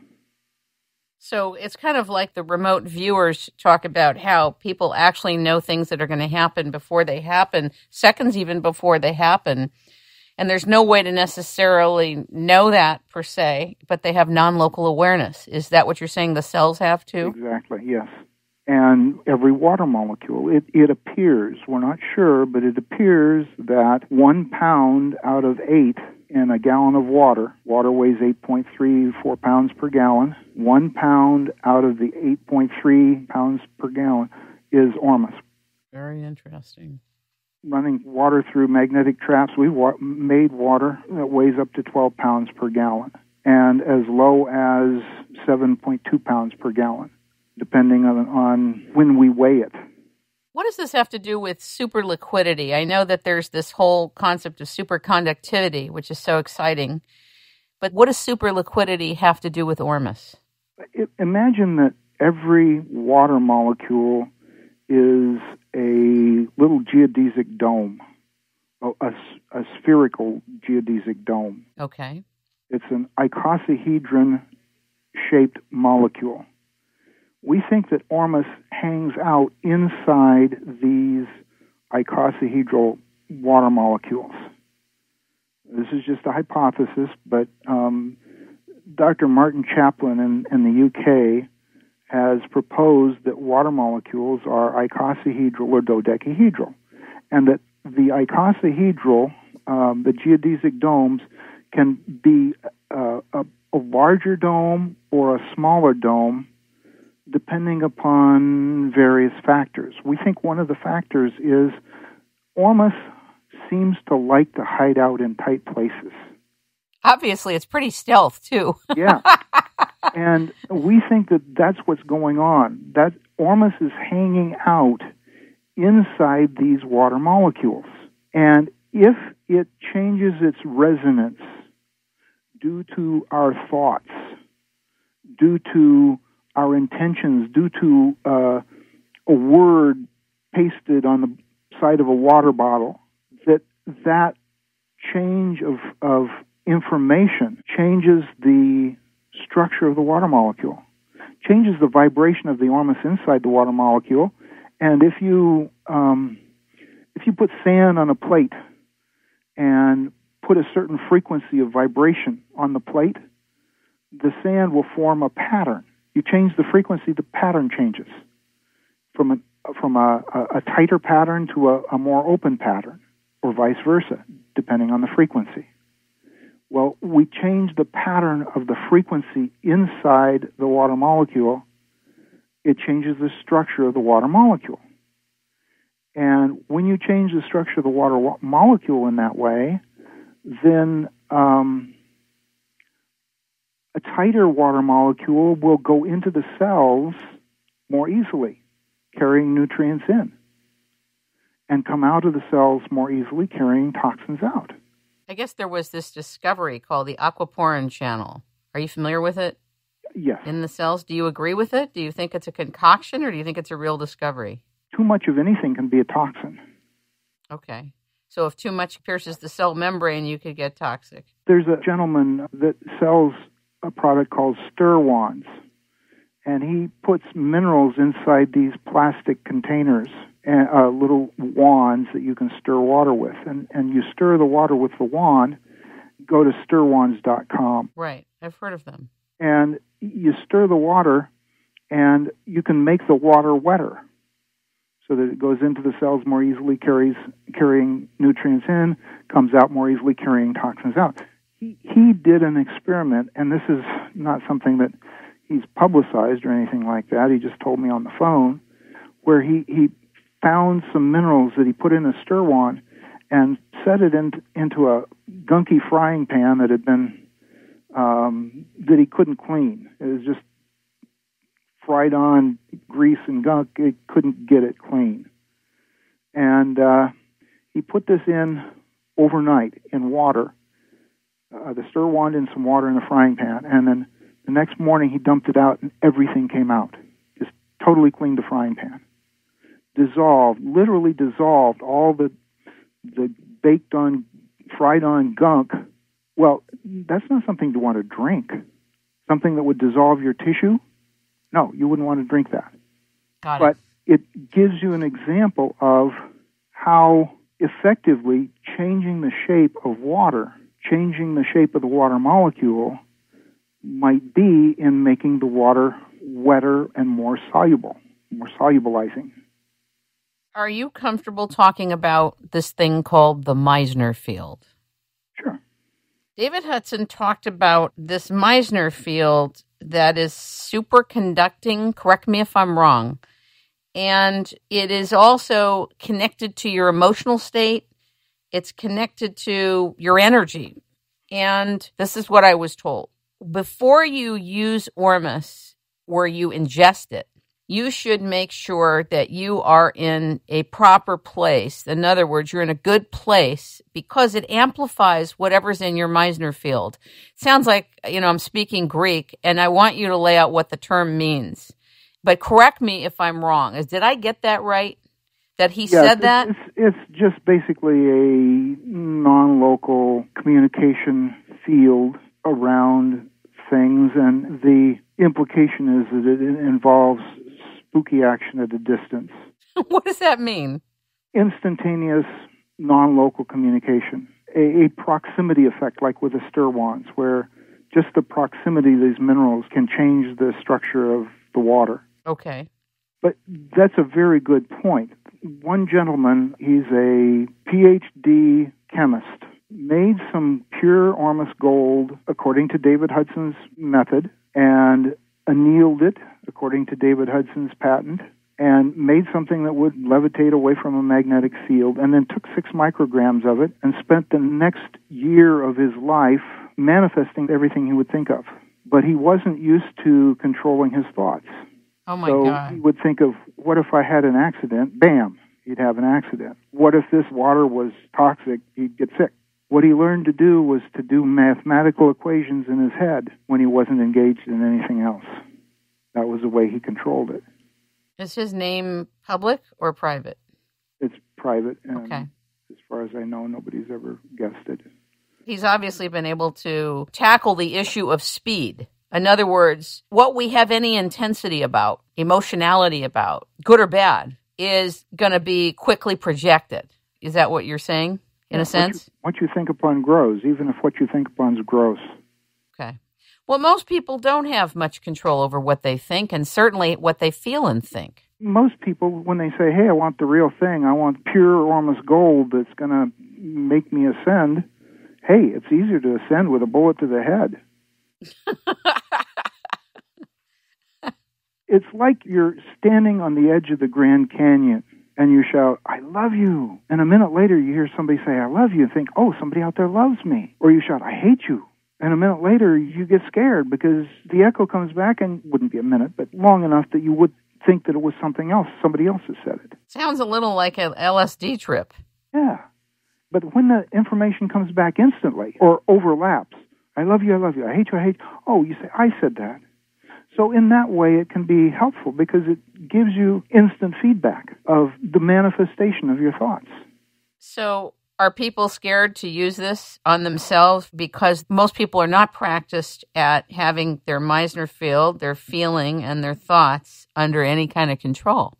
So it's kind of like the remote viewers talk about how people actually know things that are going to happen before they happen, seconds even before they happen. And there's no way to necessarily know that per se, but they have non-local awareness. Is that what you're saying the cells have too? Exactly, yes. And every water molecule, it appears, we're not sure, but it appears that 1 pound out of 8 in a gallon of water weighs 8.34 pounds per gallon, 1 pound out of the 8.3 pounds per gallon is Ormus. Very interesting. Running water through magnetic traps, we've made water that weighs up to 12 pounds per gallon and as low as 7.2 pounds per gallon, depending on when we weigh it. What does this have to do with superliquidity? I know that there's this whole concept of superconductivity, which is so exciting. But what does superliquidity have to do with Ormus? Imagine that every water molecule is a little geodesic dome, a spherical geodesic dome. Okay. It's an icosahedron-shaped molecule. We think that Ormus hangs out inside these icosahedral water molecules. This is just a hypothesis, but Dr. Martin Chaplin in the UK has proposed that water molecules are icosahedral or dodecahedral, and that the icosahedral, the geodesic domes, can be a larger dome or a smaller dome, depending upon various factors. We think one of the factors is Ormus seems to like to hide out in tight places. Obviously, it's pretty stealth, too. Yeah. And we think that that's what's going on. That Ormus is hanging out inside these water molecules. And if it changes its resonance due to our thoughts, due to our intentions, due to a word pasted on the side of a water bottle, that change of information changes the structure of the water molecule, changes the vibration of the Ormus inside the water molecule. And if you put sand on a plate and put a certain frequency of vibration on the plate, the sand will form a pattern. You change the frequency, the pattern changes from a tighter pattern to a more open pattern, or vice versa, depending on the frequency. Well, we change the pattern of the frequency inside the water molecule. It changes the structure of the water molecule. And when you change the structure of the water molecule in that way, then a tighter water molecule will go into the cells more easily, carrying nutrients in, and come out of the cells more easily, carrying toxins out. I guess there was this discovery called the aquaporin channel. Are you familiar with it? Yes. In the cells. Do you agree with it? Do you think it's a concoction, or do you think it's a real discovery? Too much of anything can be a toxin. Okay. So if too much pierces the cell membrane, you could get toxic. There's a gentleman that sells a product called Stir-Wands, and he puts minerals inside these plastic containers, little wands that you can stir water with. And you stir the water with the wand, go to stirwands.com. Right. I've heard of them. And you stir the water, and you can make the water wetter so that it goes into the cells more easily, carrying nutrients in, comes out more easily, carrying toxins out. He did an experiment, and this is not something that he's publicized or anything like that. He just told me on the phone, where he found some minerals that he put in a stir wand and set it into a gunky frying pan that had been that he couldn't clean. It was just fried on grease and gunk. It couldn't get it clean. And he put this in overnight in water, the stir wand in some water in the frying pan, and then the next morning he dumped it out and everything came out. Just totally cleaned the frying pan. Literally dissolved all the baked on, fried on gunk. Well, that's not something to want to drink. Something that would dissolve your tissue? No, you wouldn't want to drink that. Got it. But it gives you an example of how effectively changing the shape of water, changing the shape of the water molecule, might be in making the water wetter and more soluble, more solubilizing. Are you comfortable talking about this thing called the Meissner field? Sure. David Hudson talked about this Meissner field that is superconducting, correct me if I'm wrong, and it is also connected to your emotional state. It's connected to your energy. And this is what I was told. Before you use Ormus or you ingest it, you should make sure that you are in a proper place. In other words, you're in a good place because it amplifies whatever's in your Meissner field. Sounds like, I'm speaking Greek, and I want you to lay out what the term means. But correct me if I'm wrong. Did I get that right? That he said that? It's just basically a non-local communication field around things, and the implication is that it involves spooky action at a distance. What does that mean? Instantaneous, non-local communication. A proximity effect, like with the stir wands, where just the proximity of these minerals can change the structure of the water. Okay. But that's a very good point. One gentleman, he's a PhD chemist, made some pure Ormus gold according to David Hudson's method, and annealed it according to David Hudson's patent, and made something that would levitate away from a magnetic field, and then took 6 micrograms of it and spent the next year of his life manifesting everything he would think of. But he wasn't used to controlling his thoughts. Oh, my God. So he would think of, what if I had an accident? Bam, he'd have an accident. What if this water was toxic? He'd get sick. What he learned to do was to do mathematical equations in his head when he wasn't engaged in anything else. That was the way he controlled it. Is his name public or private? It's private, and okay. As far as I know, nobody's ever guessed it. He's obviously been able to tackle the issue of speed. In other words, what we have any intensity about, emotionality about, good or bad, is going to be quickly projected. Is that what you're saying, in a sense? What you think upon grows, even if what you think upon is gross. Okay. Well, most people don't have much control over what they think, and certainly what they feel and think. Most people, when they say, hey, I want the real thing, I want pure Ormus gold that's going to make me ascend, hey, it's easier to ascend with a bullet to the head. It's like you're standing on the edge of the Grand Canyon and you shout, I love you. And a minute later you hear somebody say, I love you, and think, oh, somebody out there loves me. Or you shout, I hate you. And a minute later you get scared because the echo comes back, and wouldn't be a minute, but long enough that you would think that it was something else. Somebody else has said it. Sounds a little like an LSD trip. Yeah. But when the information comes back instantly or overlaps, I love you, I hate you, I hate you. Oh, you say, I said that. So in that way, it can be helpful because it gives you instant feedback of the manifestation of your thoughts. So are people scared to use this on themselves because most people are not practiced at having their Meissner field, their feeling, and their thoughts under any kind of control?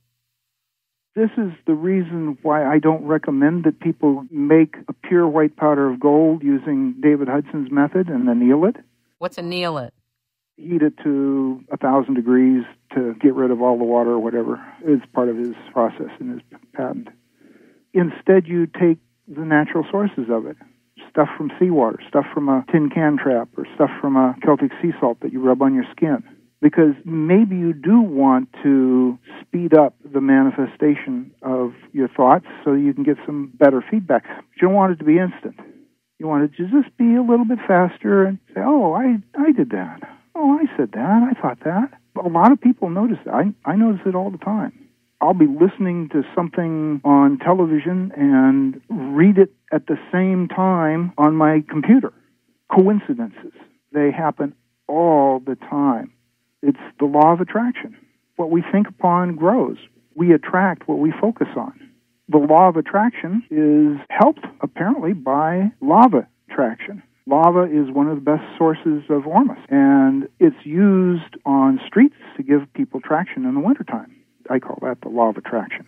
This is the reason why I don't recommend that people make a pure white powder of gold using David Hudson's method and anneal it. What's anneal it? Heat it to 1,000 degrees to get rid of all the water or whatever. It's part of his process in his patent. Instead, you take the natural sources of it. Stuff from seawater, stuff from a tin can trap, or stuff from a Celtic sea salt that you rub on your skin. Because maybe you do want to speed up the manifestation of your thoughts so you can get some better feedback. But you don't want it to be instant. You want it to just be a little bit faster and say, oh, I did that. Oh, I said that. I thought that. A lot of people notice that. I notice it all the time. I'll be listening to something on television and read it at the same time on my computer. Coincidences. They happen all the time. It's the law of attraction. What we think upon grows. We attract what we focus on. The law of attraction is helped, apparently, by lava attraction. Lava is one of the best sources of ormus, and it's used on streets to give people traction in the wintertime. I call that the law of attraction.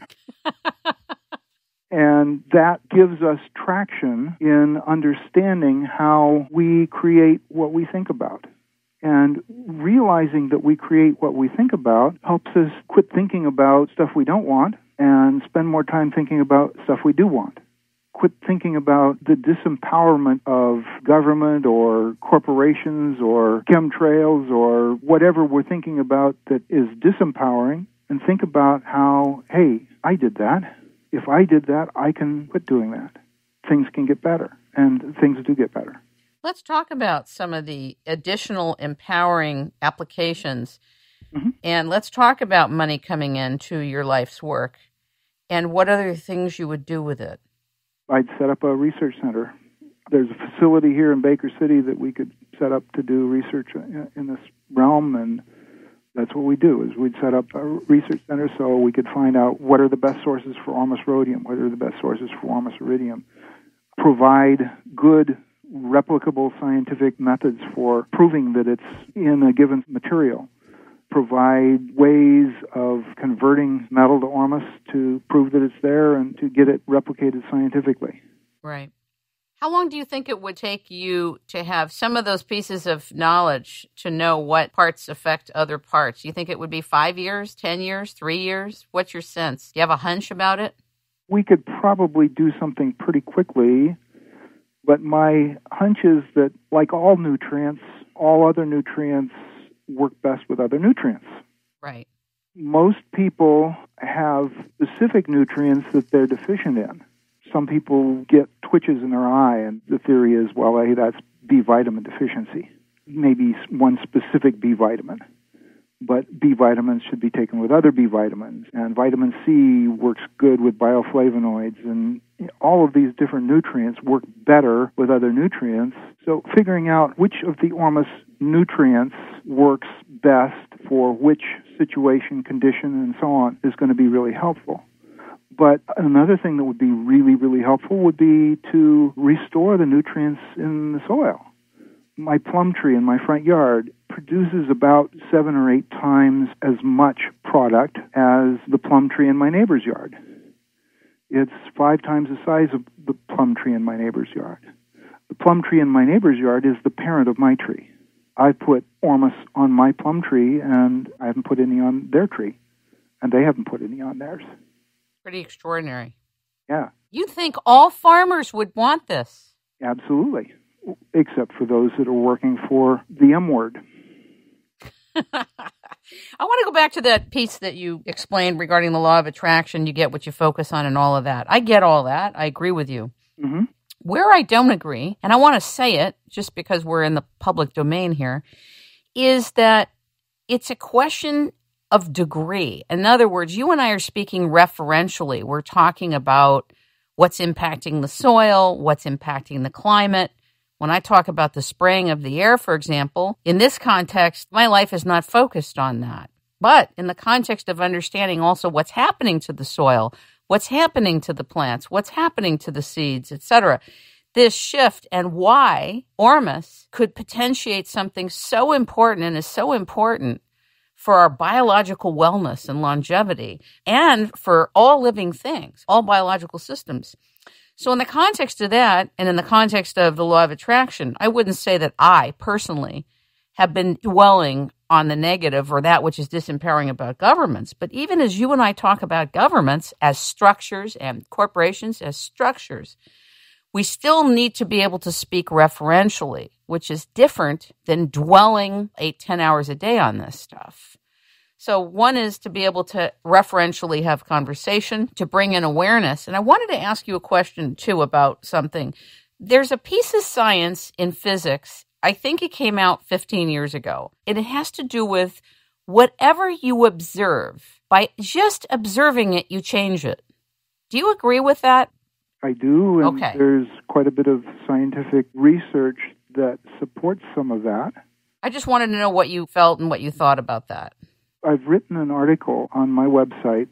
And that gives us traction in understanding how we create what we think about. And realizing that we create what we think about helps us quit thinking about stuff we don't want and spend more time thinking about stuff we do want. Quit thinking about the disempowerment of government or corporations or chemtrails or whatever we're thinking about that is disempowering, and think about how, hey, I did that. If I did that, I can quit doing that. Things can get better, and things do get better. Let's talk about some of the additional empowering applications. Mm-hmm. And let's talk about money coming into your life's work and what other things you would do with it. I'd set up a research center. There's a facility here in Baker City that we could set up to do research in this realm, and that's what we do, is we'd set up a research center so we could find out what are the best sources for ormus rhodium, what are the best sources for ormus iridium, provide good, replicable scientific methods for proving that it's in a given material, provide ways of converting metal to ormus to prove that it's there and to get it replicated scientifically. Right. How long do you think it would take you to have some of those pieces of knowledge to know what parts affect other parts? Do you think it would be 5 years, 10 years, 3 years? What's your sense? Do you have a hunch about it? We could probably do something pretty quickly, but my hunch is that, like all nutrients, all other nutrients work best with other nutrients. Right. Most people have specific nutrients that they're deficient in. Some people get twitches in their eye, and the theory is, well, hey, that's B vitamin deficiency. Maybe one specific B vitamin. But B vitamins should be taken with other B vitamins. And vitamin C works good with bioflavonoids. And all of these different nutrients work better with other nutrients. So figuring out which of the ormus nutrients works best for which situation, condition, and so on is going to be really helpful. But another thing that would be really, really helpful would be to restore the nutrients in the soil. My plum tree in my front yard produces about 7 or 8 times as much product as the plum tree in my neighbor's yard. It's 5 times the size of the plum tree in my neighbor's yard. The plum tree in my neighbor's yard is the parent of my tree. I put ormus on my plum tree, and I haven't put any on their tree, and they haven't put any on theirs. Pretty extraordinary. Yeah. You think all farmers would want this? Absolutely. except for those that are working for the M word. I want to go back to that piece that you explained regarding the law of attraction. You get what you focus on and all of that. I get all that. I agree with you. Mm-hmm. Where I don't agree, and I want to say it just because we're in the public domain here, is that it's a question of degree. In other words, you and I are speaking referentially. We're talking about what's impacting the soil, what's impacting the climate. When I talk about the spraying of the air, for example, in this context, my life is not focused on that. But in the context of understanding also what's happening to the soil, what's happening to the plants, what's happening to the seeds, etc., this shift and why Ormus could potentiate something so important and is so important for our biological wellness and longevity and for all living things, all biological systems. So in the context of that, and in the context of the law of attraction, I wouldn't say that I personally have been dwelling on the negative or that which is disempowering about governments. But even as you and I talk about governments as structures and corporations as structures, we still need to be able to speak referentially, which is different than dwelling 8-10 hours a day on this stuff. So one is to be able to referentially have conversation, to bring in awareness. And I wanted to ask you a question, too, about something. There's a piece of science in physics, I think it came out 15 years ago, and it has to do with whatever you observe. By just observing it, you change it. Do you agree with that? I do, and okay. There's quite a bit of scientific research that supports some of that. I just wanted to know what you felt and what you thought about that. I've written an article on my website,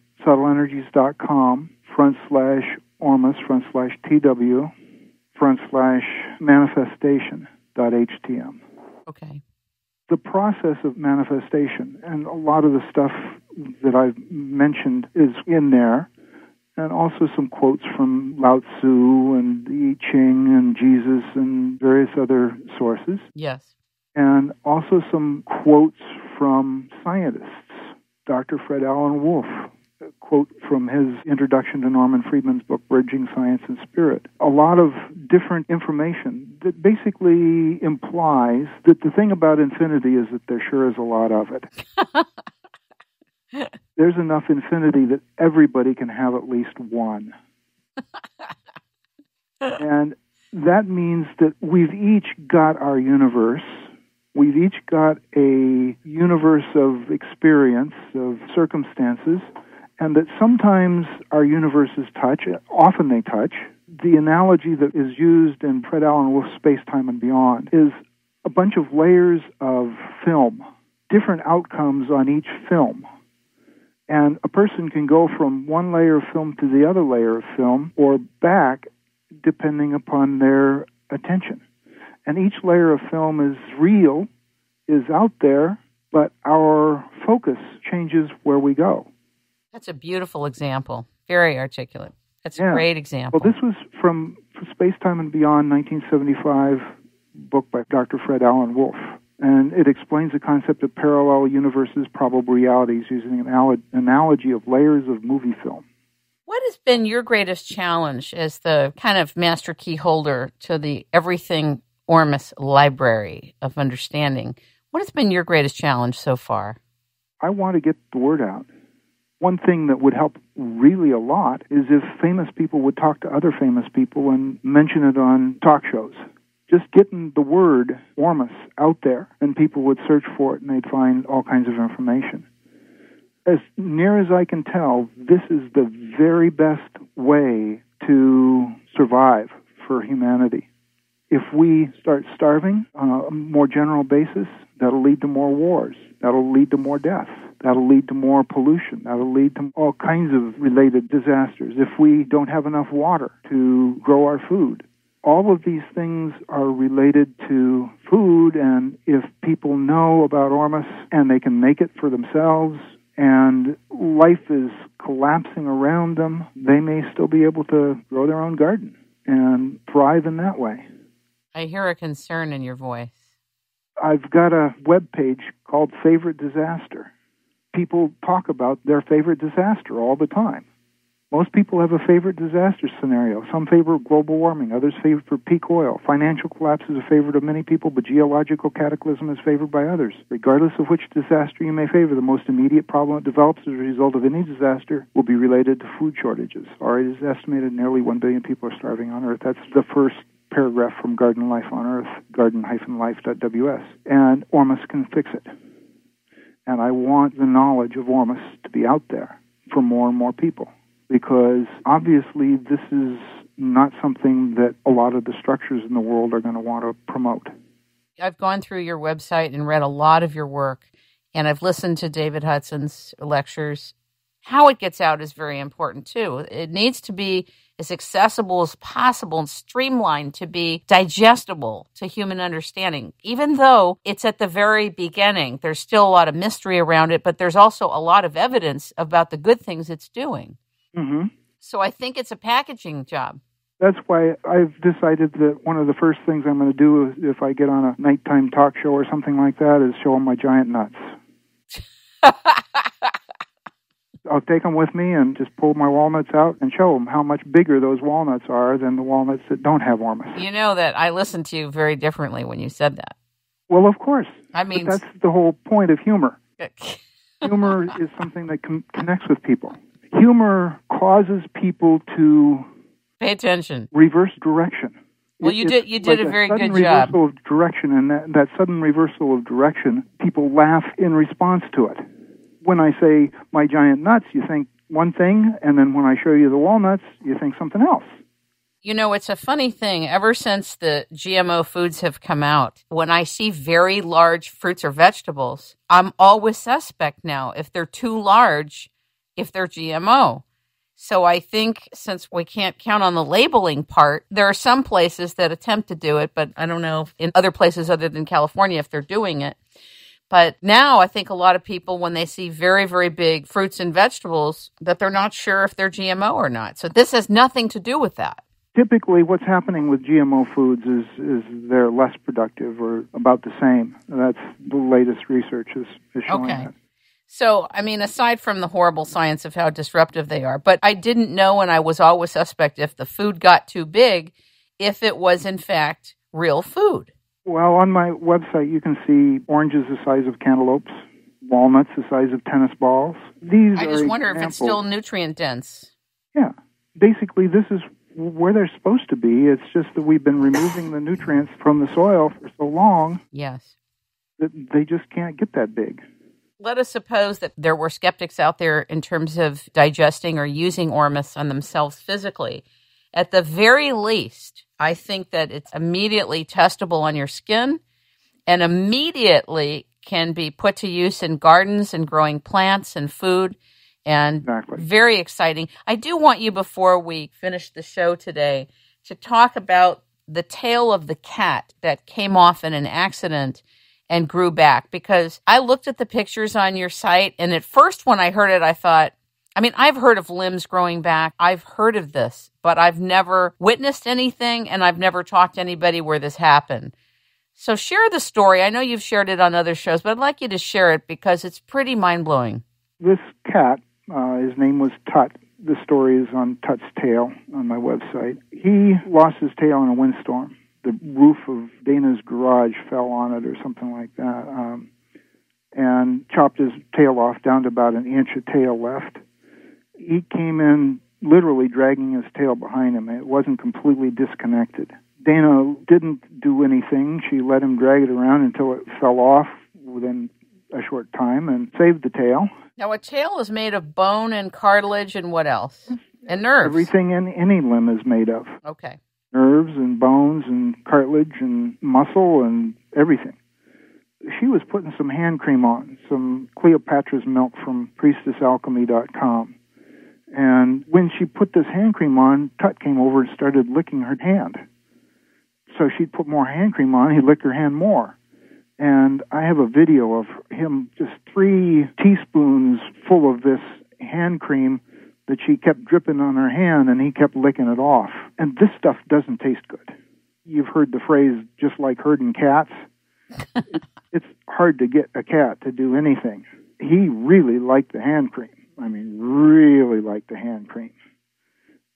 subtleenergies.com/ormus/TW/manifestation.htm. Okay. The process of manifestation, and a lot of the stuff that I've mentioned is in there, and also some quotes from Lao Tzu and the I Ching and Jesus and various other sources. Yes. And also some quotes from scientists. Dr. Fred Alan Wolf, a quote from his introduction to Norman Friedman's book, Bridging Science and Spirit. A lot of different information that basically implies that the thing about infinity is that there sure is a lot of it. There's enough infinity that everybody can have at least one. And that means that we've each got our universe. We've each got a universe of experience, of circumstances, and that sometimes our universes touch, often they touch. The analogy that is used in Fred Alan Wolf's Space, Time, and Beyond is a bunch of layers of film, different outcomes on each film. And a person can go from one layer of film to the other layer of film or back depending upon their attention. And each layer of film is real, is out there, but our focus changes where we go. That's a beautiful example. Very articulate. That's a great example. Well, this was from Space, Time, and Beyond, 1975, book by Dr. Fred Alan Wolf. And it explains the concept of parallel universes, probable realities, using an analogy of layers of movie film. What has been your greatest challenge as the kind of master key holder to the Everything Ormus library of understanding? What has been your greatest challenge so far? I want to get the word out. One thing that would help really a lot is if famous people would talk to other famous people and mention it on talk shows. Just getting the word Ormus out there, and people would search for it and they'd find all kinds of information. As near as I can tell, this is the very best way to survive for humanity. If we start starving on a more general basis, that'll lead to more wars. That'll lead to more death. That'll lead to more pollution. That'll lead to all kinds of related disasters. If we don't have enough water to grow our food, all of these things are related to food, and if people know about Ormus and they can make it for themselves and life is collapsing around them, they may still be able to grow their own garden and thrive in that way. I hear a concern in your voice. I've got a web page called Favorite Disaster. People talk about their favorite disaster all the time. Most people have a favorite disaster scenario. Some favor global warming, others favor peak oil. Financial collapse is a favorite of many people, but geological cataclysm is favored by others. Regardless of which disaster you may favor, the most immediate problem that develops as a result of any disaster will be related to food shortages. Already it is estimated nearly 1 billion people are starving on Earth. That's the first paragraph from Garden Life on Earth, garden-life.ws. And Ormus can fix it. And I want the knowledge of Ormus to be out there for more and more people, because obviously this is not something that a lot of the structures in the world are going to want to promote. I've gone through your website and read a lot of your work, and I've listened to David Hudson's lectures. How it gets out is very important, too. It needs to be as accessible as possible and streamlined to be digestible to human understanding. Even though it's at the very beginning, there's still a lot of mystery around it, but there's also a lot of evidence about the good things it's doing. Mm-hmm. So I think it's a packaging job. That's why I've decided that one of the first things I'm going to do if I get on a nighttime talk show or something like that is show them my giant nuts. I'll take them with me and just pull my walnuts out and show them how much bigger those walnuts are than the walnuts that don't have Ormus. You know that I listened to you very differently when you said that. Well, of course. I mean, but that's the whole point of humor. Humor is something that connects with people. Humor causes people to pay attention, reverse direction. Well, you did like a very good job. Reversal of direction, and that sudden reversal of direction, people laugh in response to it. When I say my giant nuts, you think one thing, and then when I show you the walnuts, you think something else. You know, it's a funny thing. Ever since the GMO foods have come out, when I see very large fruits or vegetables, I'm always suspect now if they're too large, if they're GMO. So I think since we can't count on the labeling part, there are some places that attempt to do it, but I don't know in other places other than California if they're doing it. But now I think a lot of people, when they see very, very big fruits and vegetables, that they're not sure if they're GMO or not. So this has nothing to do with that. Typically, what's happening with GMO foods is they're less productive or about the same. That's the latest research is showing that. So, I mean, aside from the horrible science of how disruptive they are, but I didn't know, and I was always suspect if the food got too big, if it was in fact real food. Well, on my website, you can see oranges the size of cantaloupes, walnuts the size of tennis balls. I just wonder if it's still nutrient dense. Yeah. Basically, this is where they're supposed to be. It's just that we've been removing the nutrients from the soil for so long that they just can't get that big. Let us suppose that there were skeptics out there in terms of digesting or using Ormus on themselves physically. At the very least, I think that it's immediately testable on your skin and immediately can be put to use in gardens and growing plants and food. And very exciting. I do want you, before we finish the show today, to talk about the tail of the cat that came off in an accident and grew back, because I looked at the pictures on your site, and at first when I heard it, I thought, I mean, I've heard of limbs growing back. I've heard of this, but I've never witnessed anything, and I've never talked to anybody where this happened. So share the story. I know you've shared it on other shows, but I'd like you to share it because it's pretty mind-blowing. This cat, his name was Tut. The story is on Tut's tail on my website. He lost his tail in a windstorm. The roof of Dana's garage fell on it or something like that, and chopped his tail off down to about an inch of tail left. He came in literally dragging his tail behind him. It wasn't completely disconnected. Dana didn't do anything. She let him drag it around until it fell off within a short time and saved the tail. Now, a tail is made of bone and cartilage and what else? And nerves. Everything in any limb is made of. Okay. Nerves and bones and cartilage and muscle and everything. She was putting some hand cream on, some Cleopatra's milk from priestessalchemy.com. And when she put this hand cream on, Tut came over and started licking her hand. So she'd put more hand cream on, he'd lick her hand more. And I have a video of him, just 3 teaspoons full of this hand cream that she kept dripping on her hand, and he kept licking it off. And this stuff doesn't taste good. You've heard the phrase, just like herding cats. It's hard to get a cat to do anything. He really liked the hand cream. I mean, really liked the hand cream.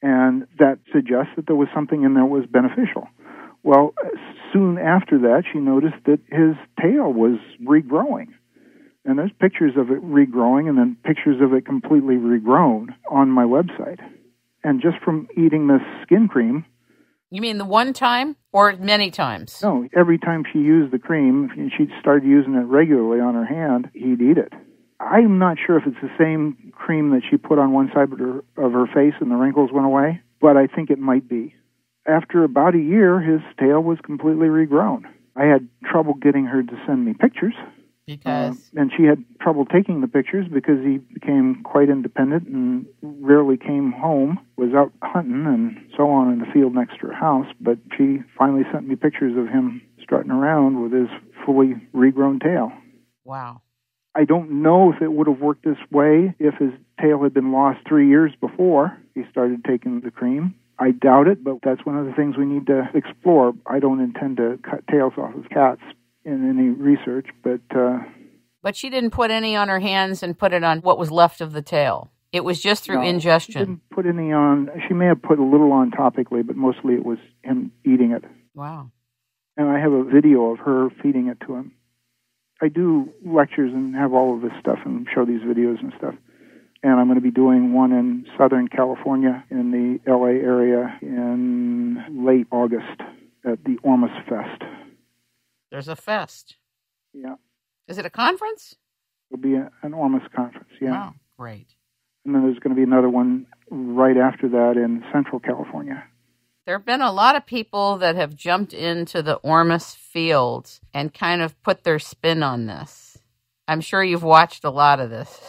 And that suggests that there was something in there that was beneficial. Well, soon after that, she noticed that his tail was regrowing. And there's pictures of it regrowing and then pictures of it completely regrown on my website. And just from eating this skin cream... You mean the one time or many times? No, every time she used the cream, she started using it regularly on her hand, he'd eat it. I'm not sure if it's the same cream that she put on one side of her face and the wrinkles went away, but I think it might be. After about a year, his tail was completely regrown. I had trouble getting her to send me pictures. Because? And she had trouble taking the pictures because he became quite independent and rarely came home, was out hunting and so on in the field next to her house. But she finally sent me pictures of him strutting around with his fully regrown tail. Wow. I don't know if it would have worked this way if his tail had been lost 3 years before he started taking the cream. I doubt it, but that's one of the things we need to explore. I don't intend to cut tails off of cats in any research, but... But she didn't put any on her hands and put it on what was left of the tail. It was just through ingestion. She didn't put any on. She may have put a little on topically, but mostly it was him eating it. Wow. And I have a video of her feeding it to him. I do lectures and have all of this stuff and show these videos and stuff. And I'm going to be doing one in Southern California in the LA area in late August at the Ormus Fest. There's a fest. Yeah. Is it a conference? It'll be an Ormus conference, yeah. Wow, great. And then there's going to be another one right after that in Central California. There have been a lot of people that have jumped into the Ormus fields and kind of put their spin on this. I'm sure you've watched a lot of this.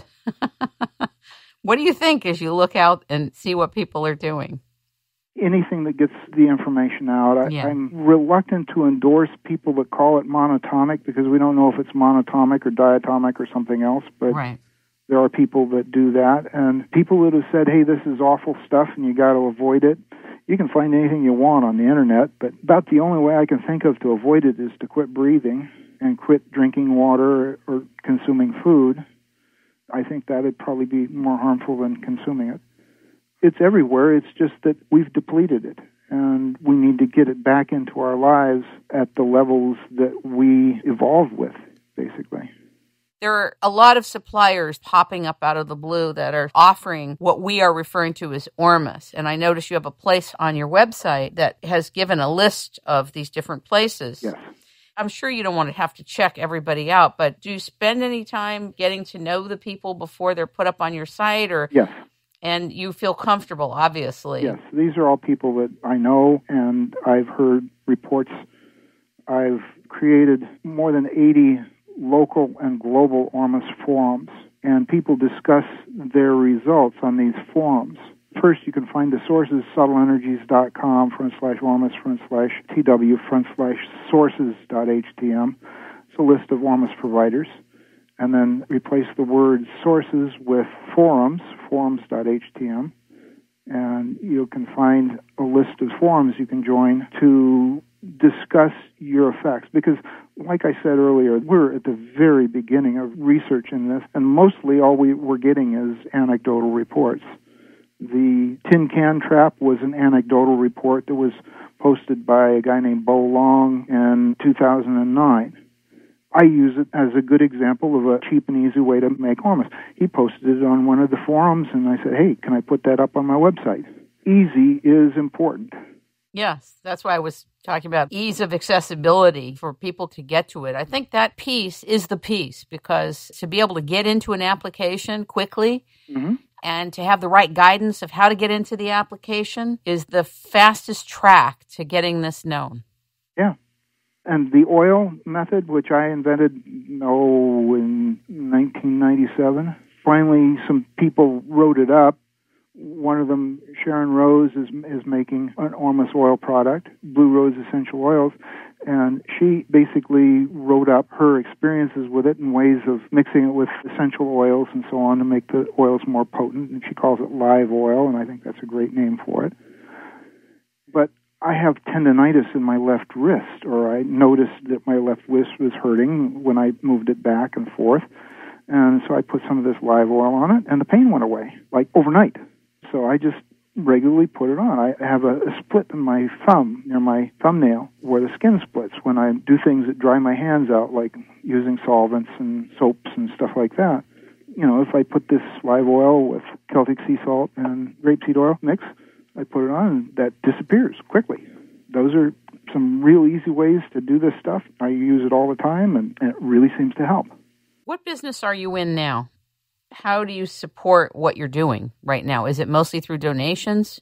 What do you think as you look out and see what people are doing? Anything that gets the information out. I'm reluctant to endorse people that call it monatomic because we don't know if it's monatomic or diatomic or something else, but there are people that do that. And people that have said, hey, this is awful stuff and you got to avoid it. You can find anything you want on the internet, but about the only way I can think of to avoid it is to quit breathing and quit drinking water or consuming food. I think that would probably be more harmful than consuming it. It's everywhere. It's just that we've depleted it, and we need to get it back into our lives at the levels that we evolved with, basically. There are a lot of suppliers popping up out of the blue that are offering what we are referring to as Ormus. And I notice you have a place on your website that has given a list of these different places. Yes. I'm sure you don't want to have to check everybody out, but do you spend any time getting to know the people before they're put up on your site? Or yes. And you feel comfortable, obviously. Yes, these are all people that I know, and I've heard reports. I've created more than 80 local and global Ormus forums, and people discuss their results on these forums. First, you can find the sources, subtleenergies.com/Ormus/TW/sources.htm. It's a list of Ormus providers. And then replace the word sources with forums, forums.htm. And you can find a list of forums you can join to discuss your effects. Because, like I said earlier, we're at the very beginning of research in this, and mostly all we're getting is anecdotal reports. The tin can trap was an anecdotal report that was posted by a guy named Bo Long in 2009. I use it as a good example of a cheap and easy way to make Ormus. He posted it on one of the forums, and I said, hey, can I put that up on my website? Easy is important. Yes, that's why I was talking about ease of accessibility for people to get to it. I think that piece is the piece, because to be able to get into an application quickly and to have the right guidance of how to get into the application is the fastest track to getting this known. Yeah. And the oil method, which I invented, in 1997, finally some people wrote it up. One of them, Sharon Rose, is making an Ormus oil product, Blue Rose Essential Oils, and she basically wrote up her experiences with it and ways of mixing it with essential oils and so on to make the oils more potent, and she calls it live oil, and I think that's a great name for it. But I have tendinitis in my left wrist, or I noticed that my left wrist was hurting when I moved it back and forth. And so I put some of this live oil on it, and the pain went away, like overnight. So I just regularly put it on. I have a split in my thumb, near my thumbnail, where the skin splits when I do things that dry my hands out, like using solvents and soaps and stuff like that. If I put this live oil with Celtic sea salt and grapeseed oil mix, I put it on and that disappears quickly. Those are some real easy ways to do this stuff. I use it all the time, and it really seems to help. What business are you in now? How do you support what you're doing right now? Is it mostly through donations?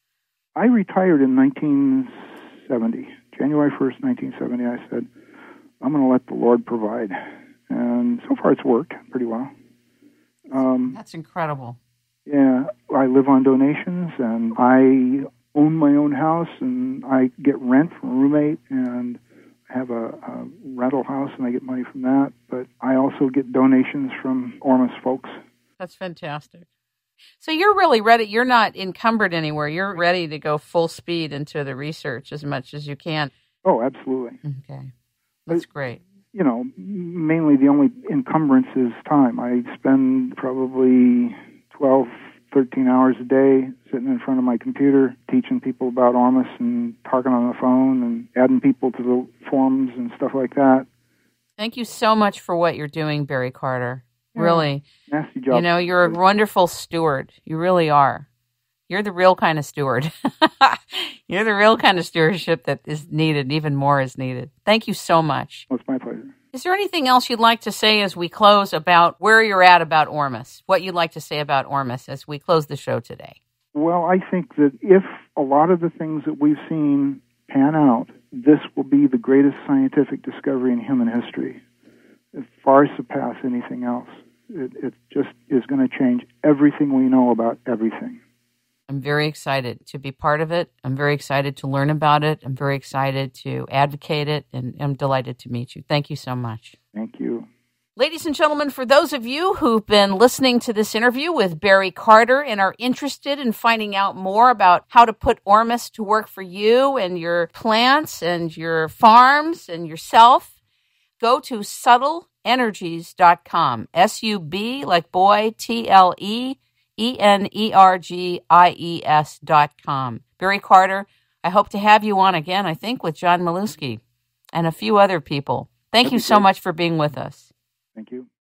I retired in 1970. January 1st, 1970, I said, I'm going to let the Lord provide. And so far it's worked pretty well. That's incredible. Yeah, I live on donations, and I own my own house, and I get rent from a roommate, and I have a rental house, and I get money from that. But I also get donations from Ormus folks. That's fantastic. So you're really ready. You're not encumbered anywhere. You're ready to go full speed into the research as much as you can. Oh, absolutely. Okay. That's great. Mainly the only encumbrance is time. I spend probably 12, 13 hours a day sitting in front of my computer teaching people about Ormus and talking on the phone and adding people to the forums and stuff like that. Thank you so much for what you're doing, Barry Carter. Yeah, really. Nasty job. You're a wonderful steward. You really are. You're the real kind of steward. You're the real kind of stewardship that is needed, even more is needed. Thank you so much. Well, it's my pleasure. Is there anything else you'd like to say as we close about where you're at about Ormus? What you'd like to say about Ormus as we close the show today? Well, I think that if a lot of the things that we've seen pan out, this will be the greatest scientific discovery in human history. It far surpass anything else. It just is going to change everything we know about everything. I'm very excited to be part of it. I'm very excited to learn about it. I'm very excited to advocate it, and I'm delighted to meet you. Thank you so much. Thank you. Ladies and gentlemen, for those of you who've been listening to this interview with Barry Carter and are interested in finding out more about how to put Ormus to work for you and your plants and your farms and yourself, go to subtleenergies.com. S-U-B like boy, TLEENERGIES.com. Barry Carter, I hope to have you on again, I think, with John Milewski and a few other people. Thank you so much for being with us. Thank you.